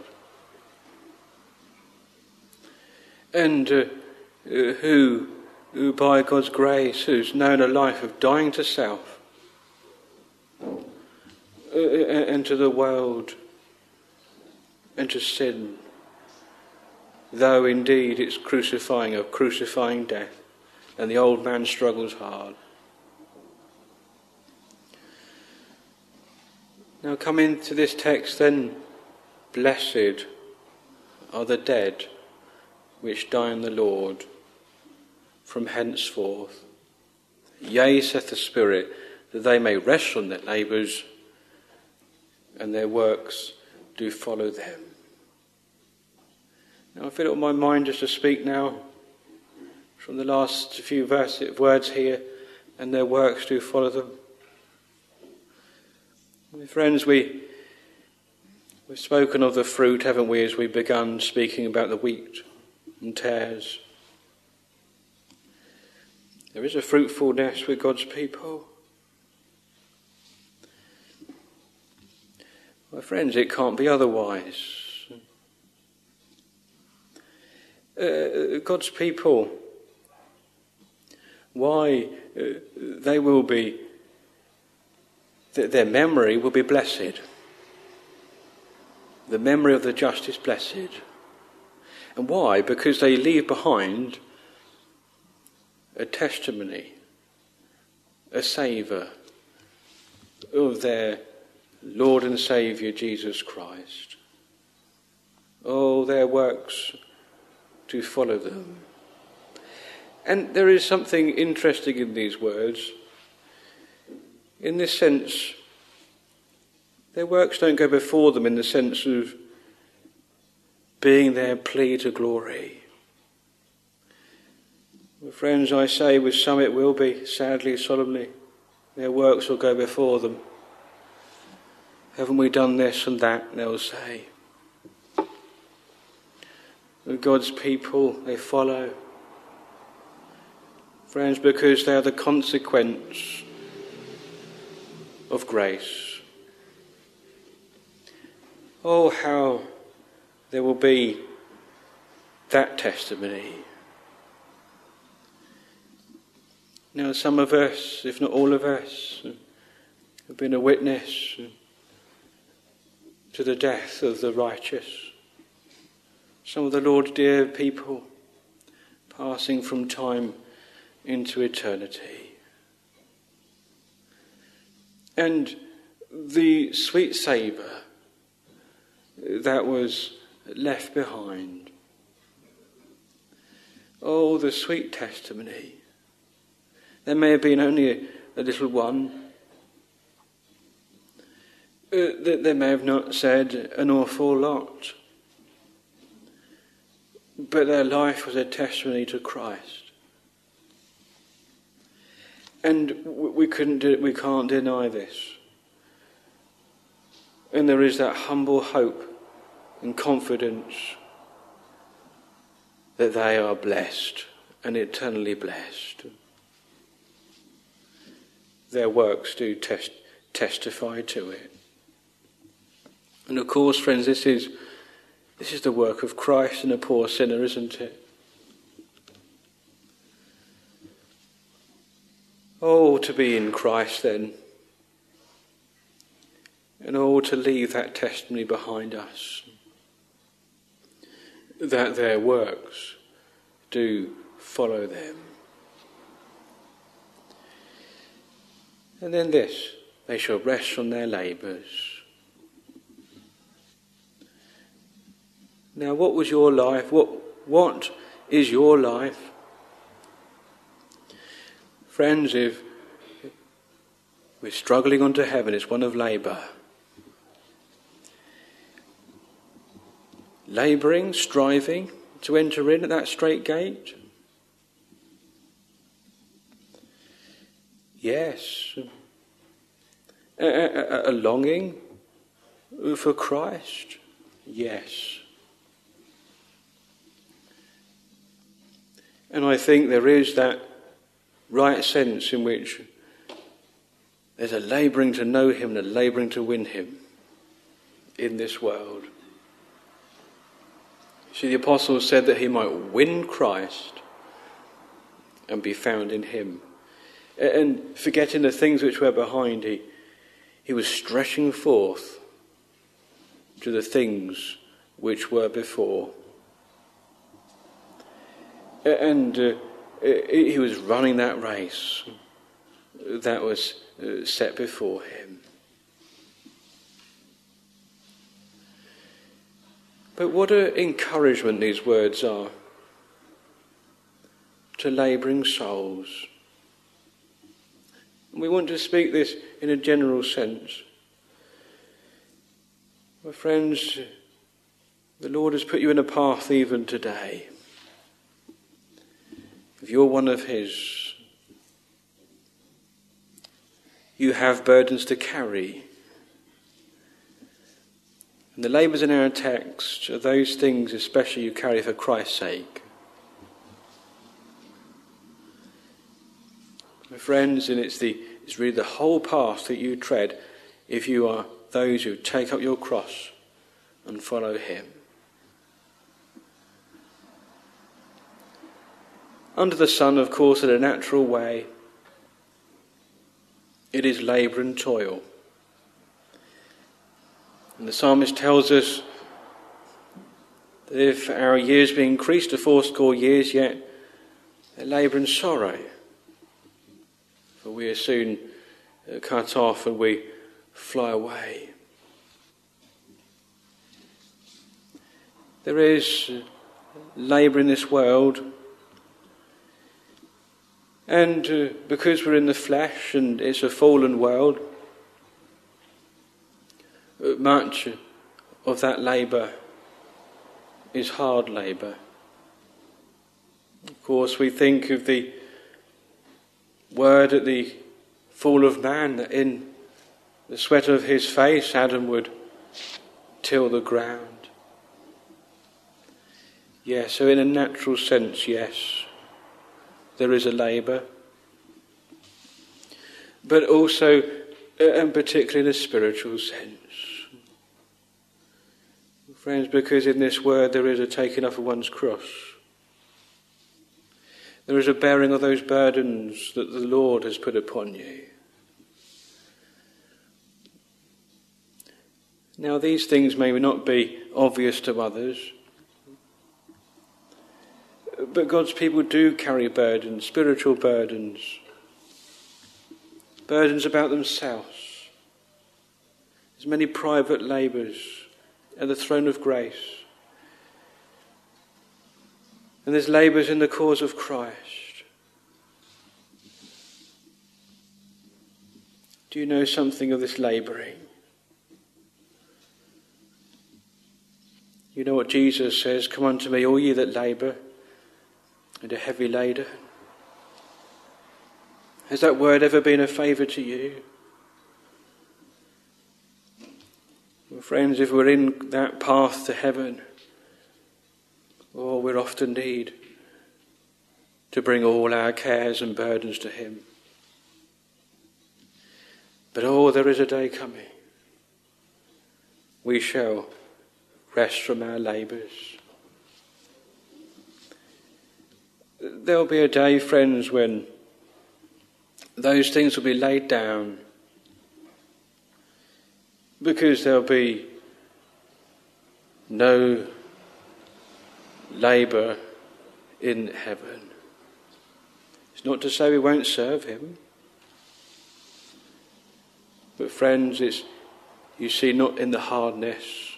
Speaker 2: And who by God's grace, who's known a life of dying to self and to the world and to sin, though indeed it's a crucifying death, and the old man struggles hard. Now come into this text then, blessed are the dead which die in the Lord from henceforth. Yea, saith the Spirit, that they may rest from their labours, and their works do follow them. Now I feel it on my mind just to speak now from the last few words here, and their works do follow them. My friends, we've spoken of the fruit, haven't we, as we begun speaking about the wheat and tares. There is a fruitfulness with God's people. My friends, it can't be otherwise. God's people, why they will be, their memory will be blessed. The memory of the just is blessed. And why? Because they leave behind a testimony, a savour of their Lord and Saviour Jesus Christ. Oh, their works to follow them. And there is something interesting in these words. In this sense, their works don't go before them in the sense of being their plea to glory. Well, friends, I say with some it will be, sadly, solemnly. Their works will go before them. Haven't we done this and that, they'll say. God's people, they follow. Friends, because they are the consequence of grace. Oh, how there will be that testimony. Now, some of us, if not all of us, have been a witness to the death of the righteous. Some of the Lord's dear people passing from time into eternity. And the sweet savour that was left behind. Oh, the sweet testimony. There may have been only a little one. They may have not said an awful lot. But their life was a testimony to Christ. And we can't deny this. And there is that humble hope and confidence that they are blessed and eternally blessed. Their works do testify to it. And of course, friends, this is the work of Christ in a poor sinner, isn't it? Oh, to be in Christ then. And oh, to leave that testimony behind us. That their works do follow them. And then this, they shall rest from their labours. Now, what was your life? What is your life? Friends, if we're struggling on to heaven, it's one of labour. Labouring, striving to enter in at that straight gate? Yes. A longing for Christ? Yes. And I think there is that right sense in which there's a labouring to know him and a labouring to win him in this world. See, the apostle said that he might win Christ and be found in him. And forgetting the things which were behind, he was stretching forth to the things which were before. And he was running that race that was set before him. But what an encouragement these words are to labouring souls. We want to speak this in a general sense. My friends, the Lord has put you in a path even today. If you're one of his, you have burdens to carry. And the labours in our text are those things especially you carry for Christ's sake. My friends, and it's really the whole path that you tread if you are those who take up your cross and follow him. Under the sun, of course, in a natural way, it is labour and toil. And the psalmist tells us that if our years be increased to 80 years, yet they labour and sorrow. For we are soon cut off and we fly away. There is labour in this world, and because we're in the flesh and it's a fallen world, much of that labour is hard labour. Of course, we think of the word at the fall of man, that in the sweat of his face Adam would till the ground. Yes, so in a natural sense, yes, there is a labour. But also, and particularly in a spiritual sense. Friends, because in this word there is a taking up of one's cross. There is a bearing of those burdens that the Lord has put upon you. Now, these things may not be obvious to others, but God's people do carry burdens, spiritual burdens, burdens about themselves. There's many private labours at the throne of grace. And there's labours in the cause of Christ. Do you know something of this labouring? You know what Jesus says, "Come unto me, all ye that labour and are heavy laden." Has that word ever been a favour to you? Well, friends, if we're in that path to heaven, we're often need to bring all our cares and burdens to him. But there is a day coming. We shall rest from our labours. There'll be a day, friends, when those things will be laid down, because there'll be no labour in heaven. It's not to say we won't serve him, but friends, it's, you see, not in the hardness,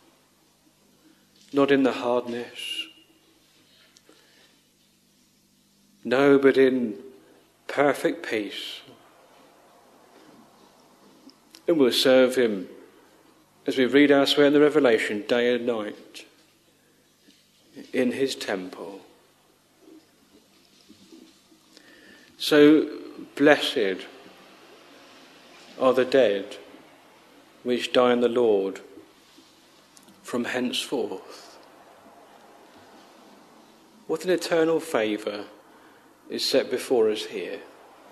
Speaker 2: not in the hardness, no, but in perfect peace. And we'll serve him, as we read elsewhere in the Revelation, day and night, in his temple. So blessed are the dead which die in the Lord from henceforth. What an eternal favour is set before us here.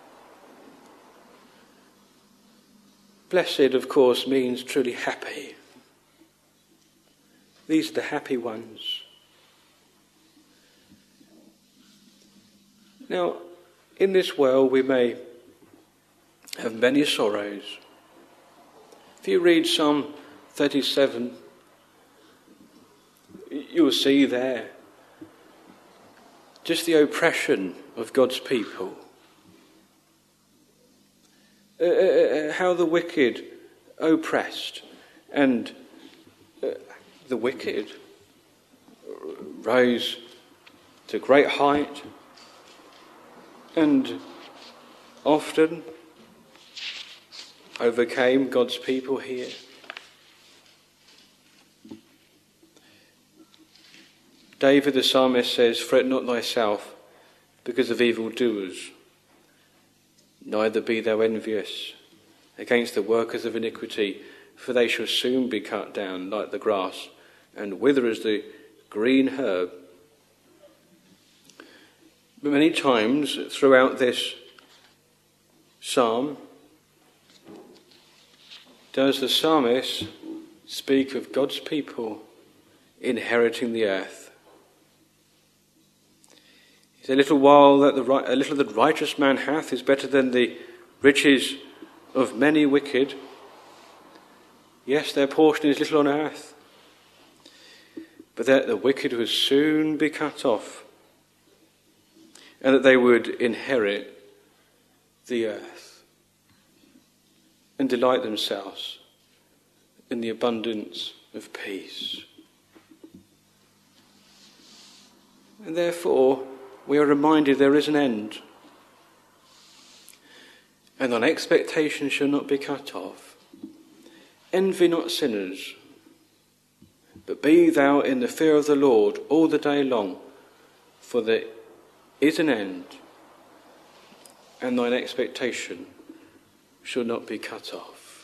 Speaker 2: Blessed, of course, means truly happy. These are the happy ones. Now, in this world we may have many sorrows. If you read Psalm 37, you'll see there just the oppression of God's people. How the wicked oppressed, and the wicked rose to great height and often overcame God's people here. David the psalmist says, "Fret not thyself because of evildoers, neither be thou envious against the workers of iniquity, for they shall soon be cut down like the grass and wither as the green herb." But many times throughout this psalm does the psalmist speak of God's people inheriting the earth. A little that righteous man hath is better than the riches of many wicked. Yes, their portion is little on earth, but that the wicked would soon be cut off, and that they would inherit the earth and delight themselves in the abundance of peace. And therefore, we are reminded there is an end, and thine expectation shall not be cut off. Envy not sinners, but be thou in the fear of the Lord all the day long, for there is an end, and thine expectation shall not be cut off.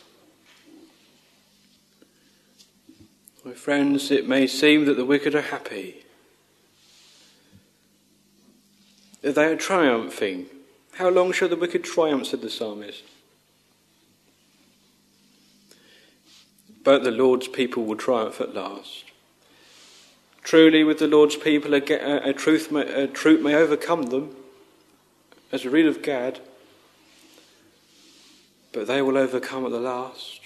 Speaker 2: My friends, it may seem that the wicked are happy, they are triumphing. How long shall the wicked triumph, said the psalmist? But the Lord's people will triumph at last. Truly, with the Lord's people, a troop may overcome them, as we read of Gad, but they will overcome at the last.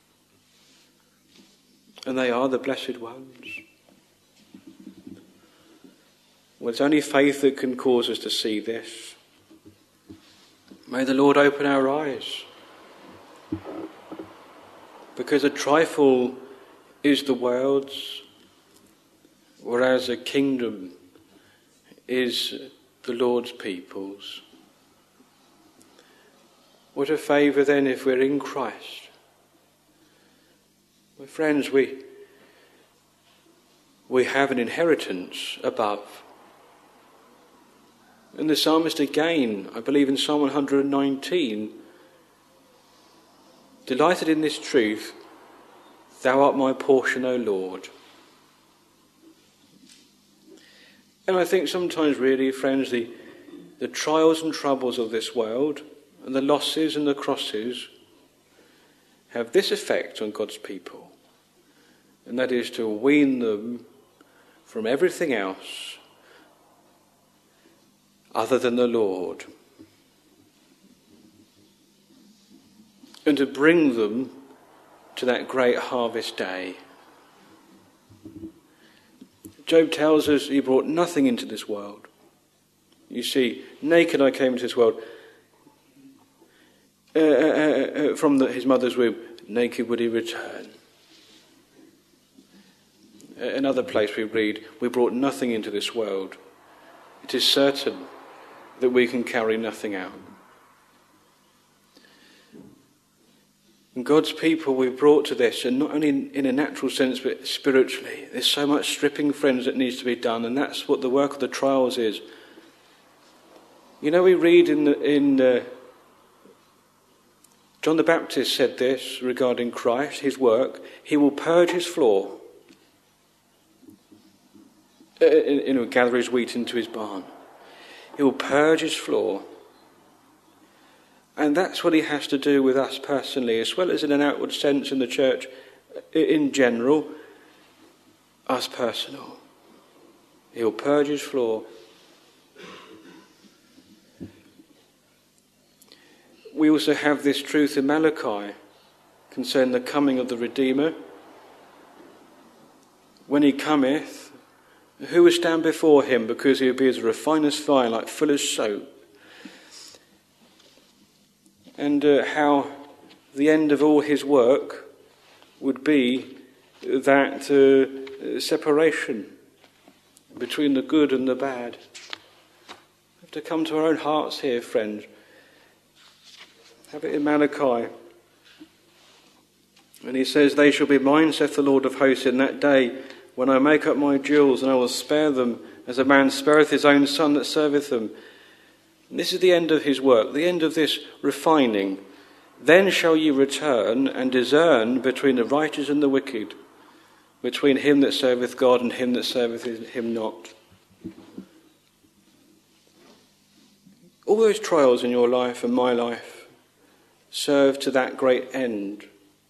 Speaker 2: And they are the blessed ones. Well, it's only faith that can cause us to see this. May the Lord open our eyes. Because a trifle is the world's, whereas a kingdom is the Lord's people's. What a favour then if we're in Christ. My friends, we have an inheritance above. And the psalmist again, I believe in Psalm 119, delighted in this truth, "Thou art my portion, O Lord." And I think sometimes really, friends, the trials and troubles of this world and the losses and the crosses have this effect on God's people, and that is to wean them from everything else other than the Lord, and to bring them to that great harvest day. Job tells us he brought nothing into this world. You see, naked I came into this world. From his mother's womb, naked would he return. Another place we read, we brought nothing into this world. It is certain that we can carry nothing out. And God's people we brought to this, and not only in a natural sense but spiritually. There's so much stripping, friends, that needs to be done, and that's what the work of the trials is. You know, we read in John the Baptist said this regarding Christ, his work: he will purge his floor, gather his wheat into his barn. He will purge his floor. And that's what he has to do with us personally, as well as in an outward sense in the church in general, us personal. He'll purge his floor. We also have this truth in Malachi concerning the coming of the Redeemer. When he cometh, who will stand before him? Because he will be as a refiner's fire, like fuller's soap. And how the end of all his work would be that separation between the good and the bad. We have to come to our own hearts here, friends. Have it in Malachi. And he says, "They shall be mine, saith the Lord of hosts, in that day, when I make up my jewels, and I will spare them, as a man spareth his own son that serveth them." And this is the end of his work, the end of this refining. "Then shall ye return and discern between the righteous and the wicked, between him that serveth God and him that serveth him not." All those trials in your life and my life serve to that great end,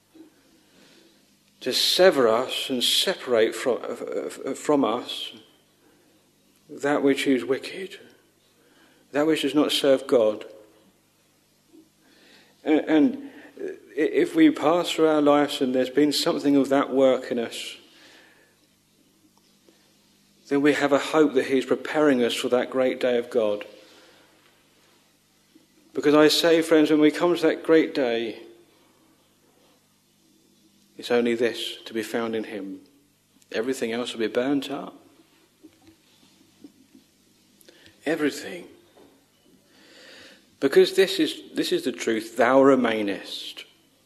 Speaker 2: to sever us and separate from us that which is wicked, that which does not serve God. And if we pass through our lives and there's been something of that work in us, then we have a hope that he's preparing us for that great day of God. Because I say, friends, when we come to that great day, it's only this to be found in him. Everything else will be burnt up. Everything. Because this is the truth, thou remainest.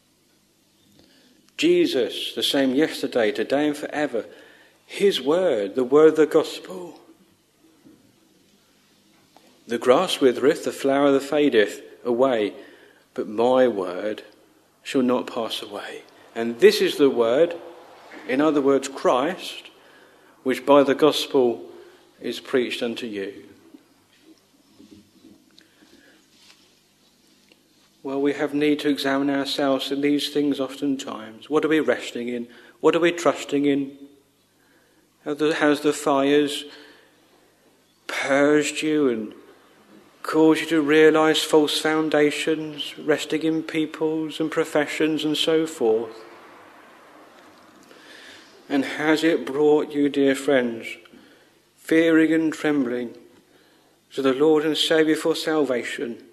Speaker 2: Jesus, the same yesterday, today and forever. His word, the word of the gospel. "The grass withereth, the flower fadeth away, but my word shall not pass away." And this is the word, in other words, Christ, which by the gospel is preached unto you. Well, we have need to examine ourselves in these things oftentimes. What are we resting in? What are we trusting in? Has the fires purged you and caused you to realise false foundations, resting in peoples and professions and so forth? And has it brought you, dear friends, fearing and trembling to the Lord and Saviour for salvation,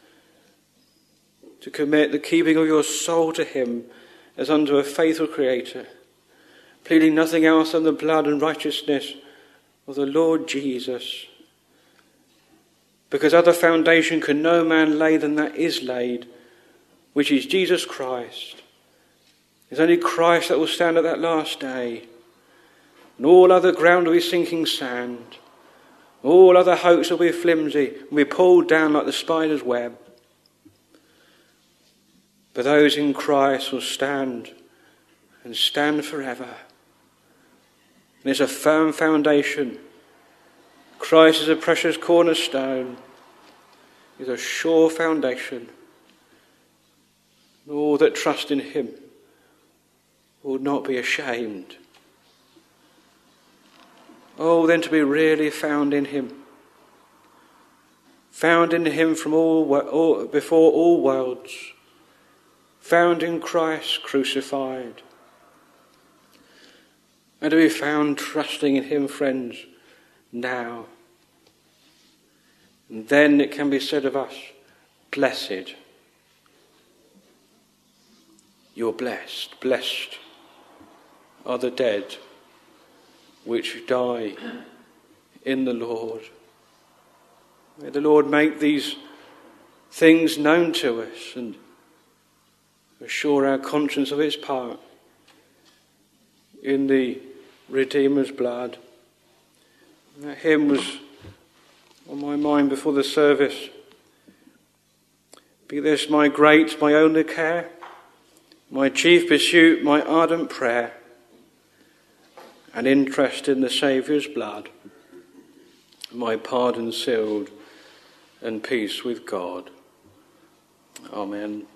Speaker 2: to commit the keeping of your soul to him as unto a faithful Creator, pleading nothing else than the blood and righteousness of the Lord Jesus? Because other foundation can no man lay than that is laid, which is Jesus Christ. It's only Christ that will stand at that last day. And all other ground will be sinking sand. All other hopes will be flimsy, will be pulled down like the spider's web. But those in Christ will stand, and stand forever. And it's a firm foundation. Christ is a precious cornerstone. It's a sure foundation. And all that trust in him will not be ashamed. Oh, then to be really found in him. Found in him from before all worlds. Found in Christ crucified. And to be found trusting in him, friends, now. And then it can be said of us, blessed. You're blessed. Blessed are the dead which die in the Lord. May the Lord make these things known to us and assure our conscience of its part in the Redeemer's blood. That hymn was on my mind before the service. Be this my great, my only care, my chief pursuit, my ardent prayer, and interest in the Saviour's blood, my pardon sealed, and peace with God. Amen.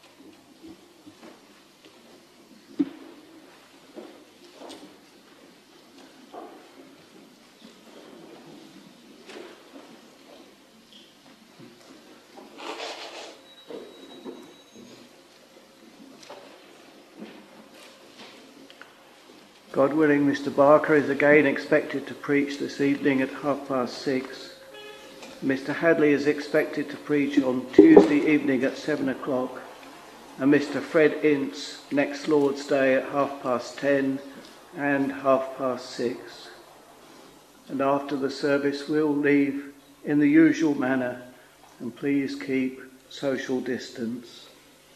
Speaker 1: God willing, Mr. Barker is again expected to preach this evening at 6:30. Mr. Hadley is expected to preach on Tuesday evening at 7 o'clock, and Mr. Fred Ince next Lord's Day at 10:30 and 6:30. and after the service we'll leave in the usual manner, and please keep social distance.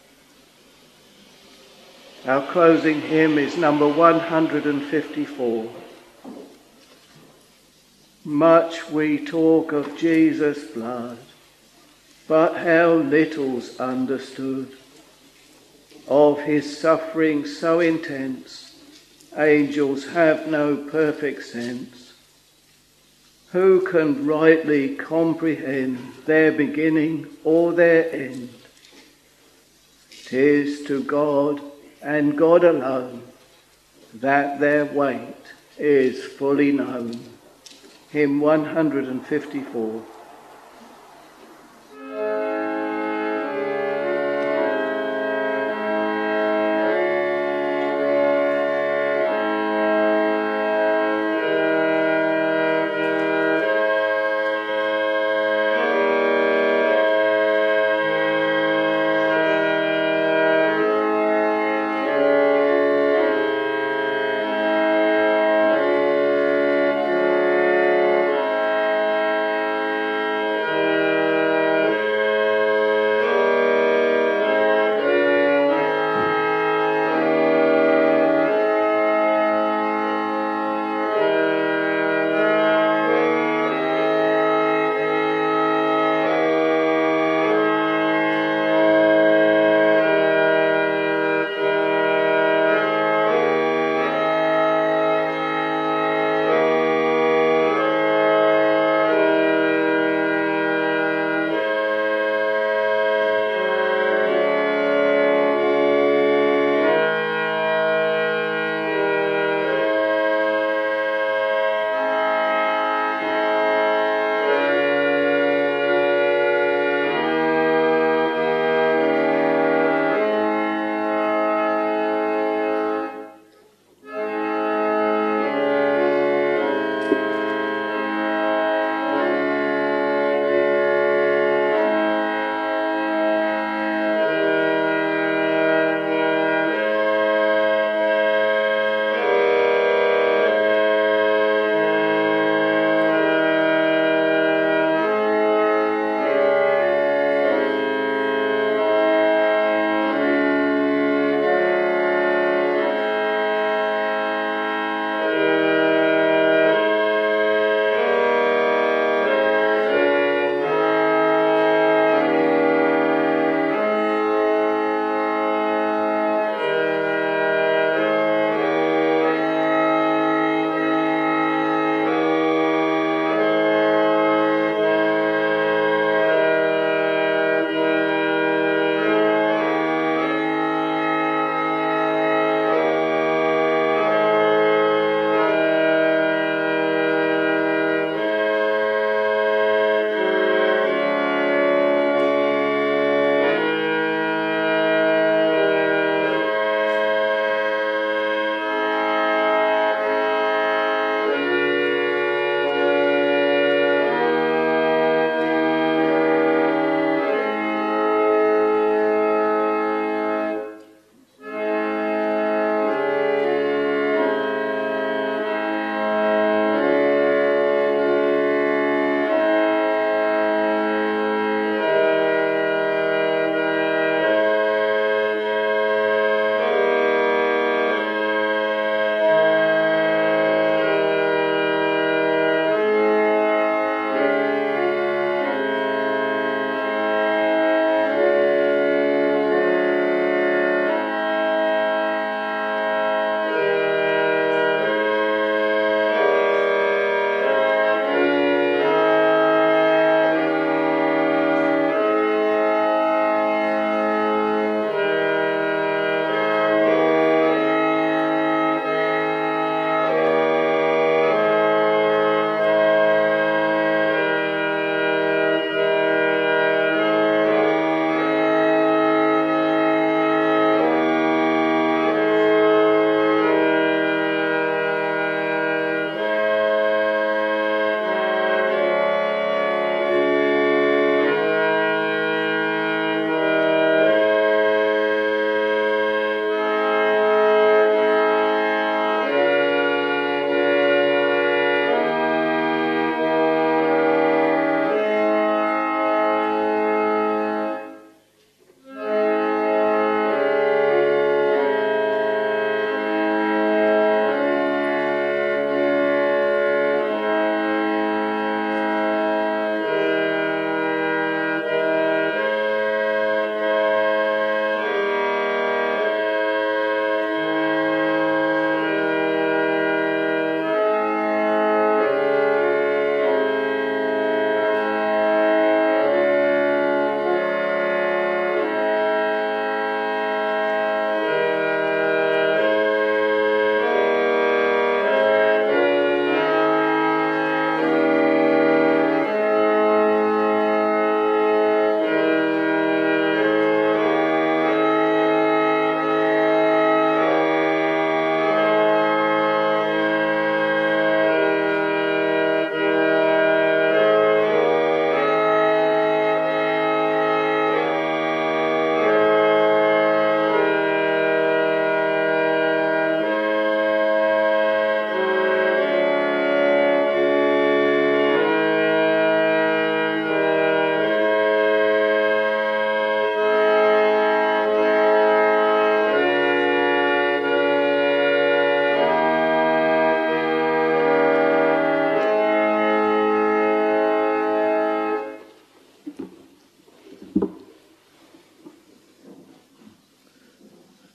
Speaker 1: Our closing hymn is number 154. Much we talk of Jesus' blood, but how little's understood. Of his suffering so intense, angels have no perfect sense. Who can rightly comprehend their beginning or their end? 'Tis to God and God alone that their weight is fully known. Hymn 154.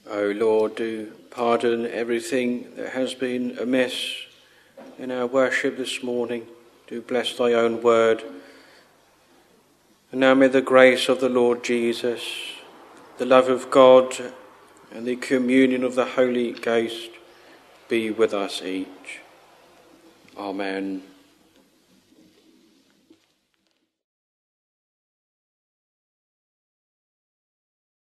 Speaker 2: O Lord, do pardon everything that has been amiss in our worship this morning. Do bless thy own word. And now may the grace of the Lord Jesus, the love of God, and the communion of the Holy Ghost be with us each. Amen.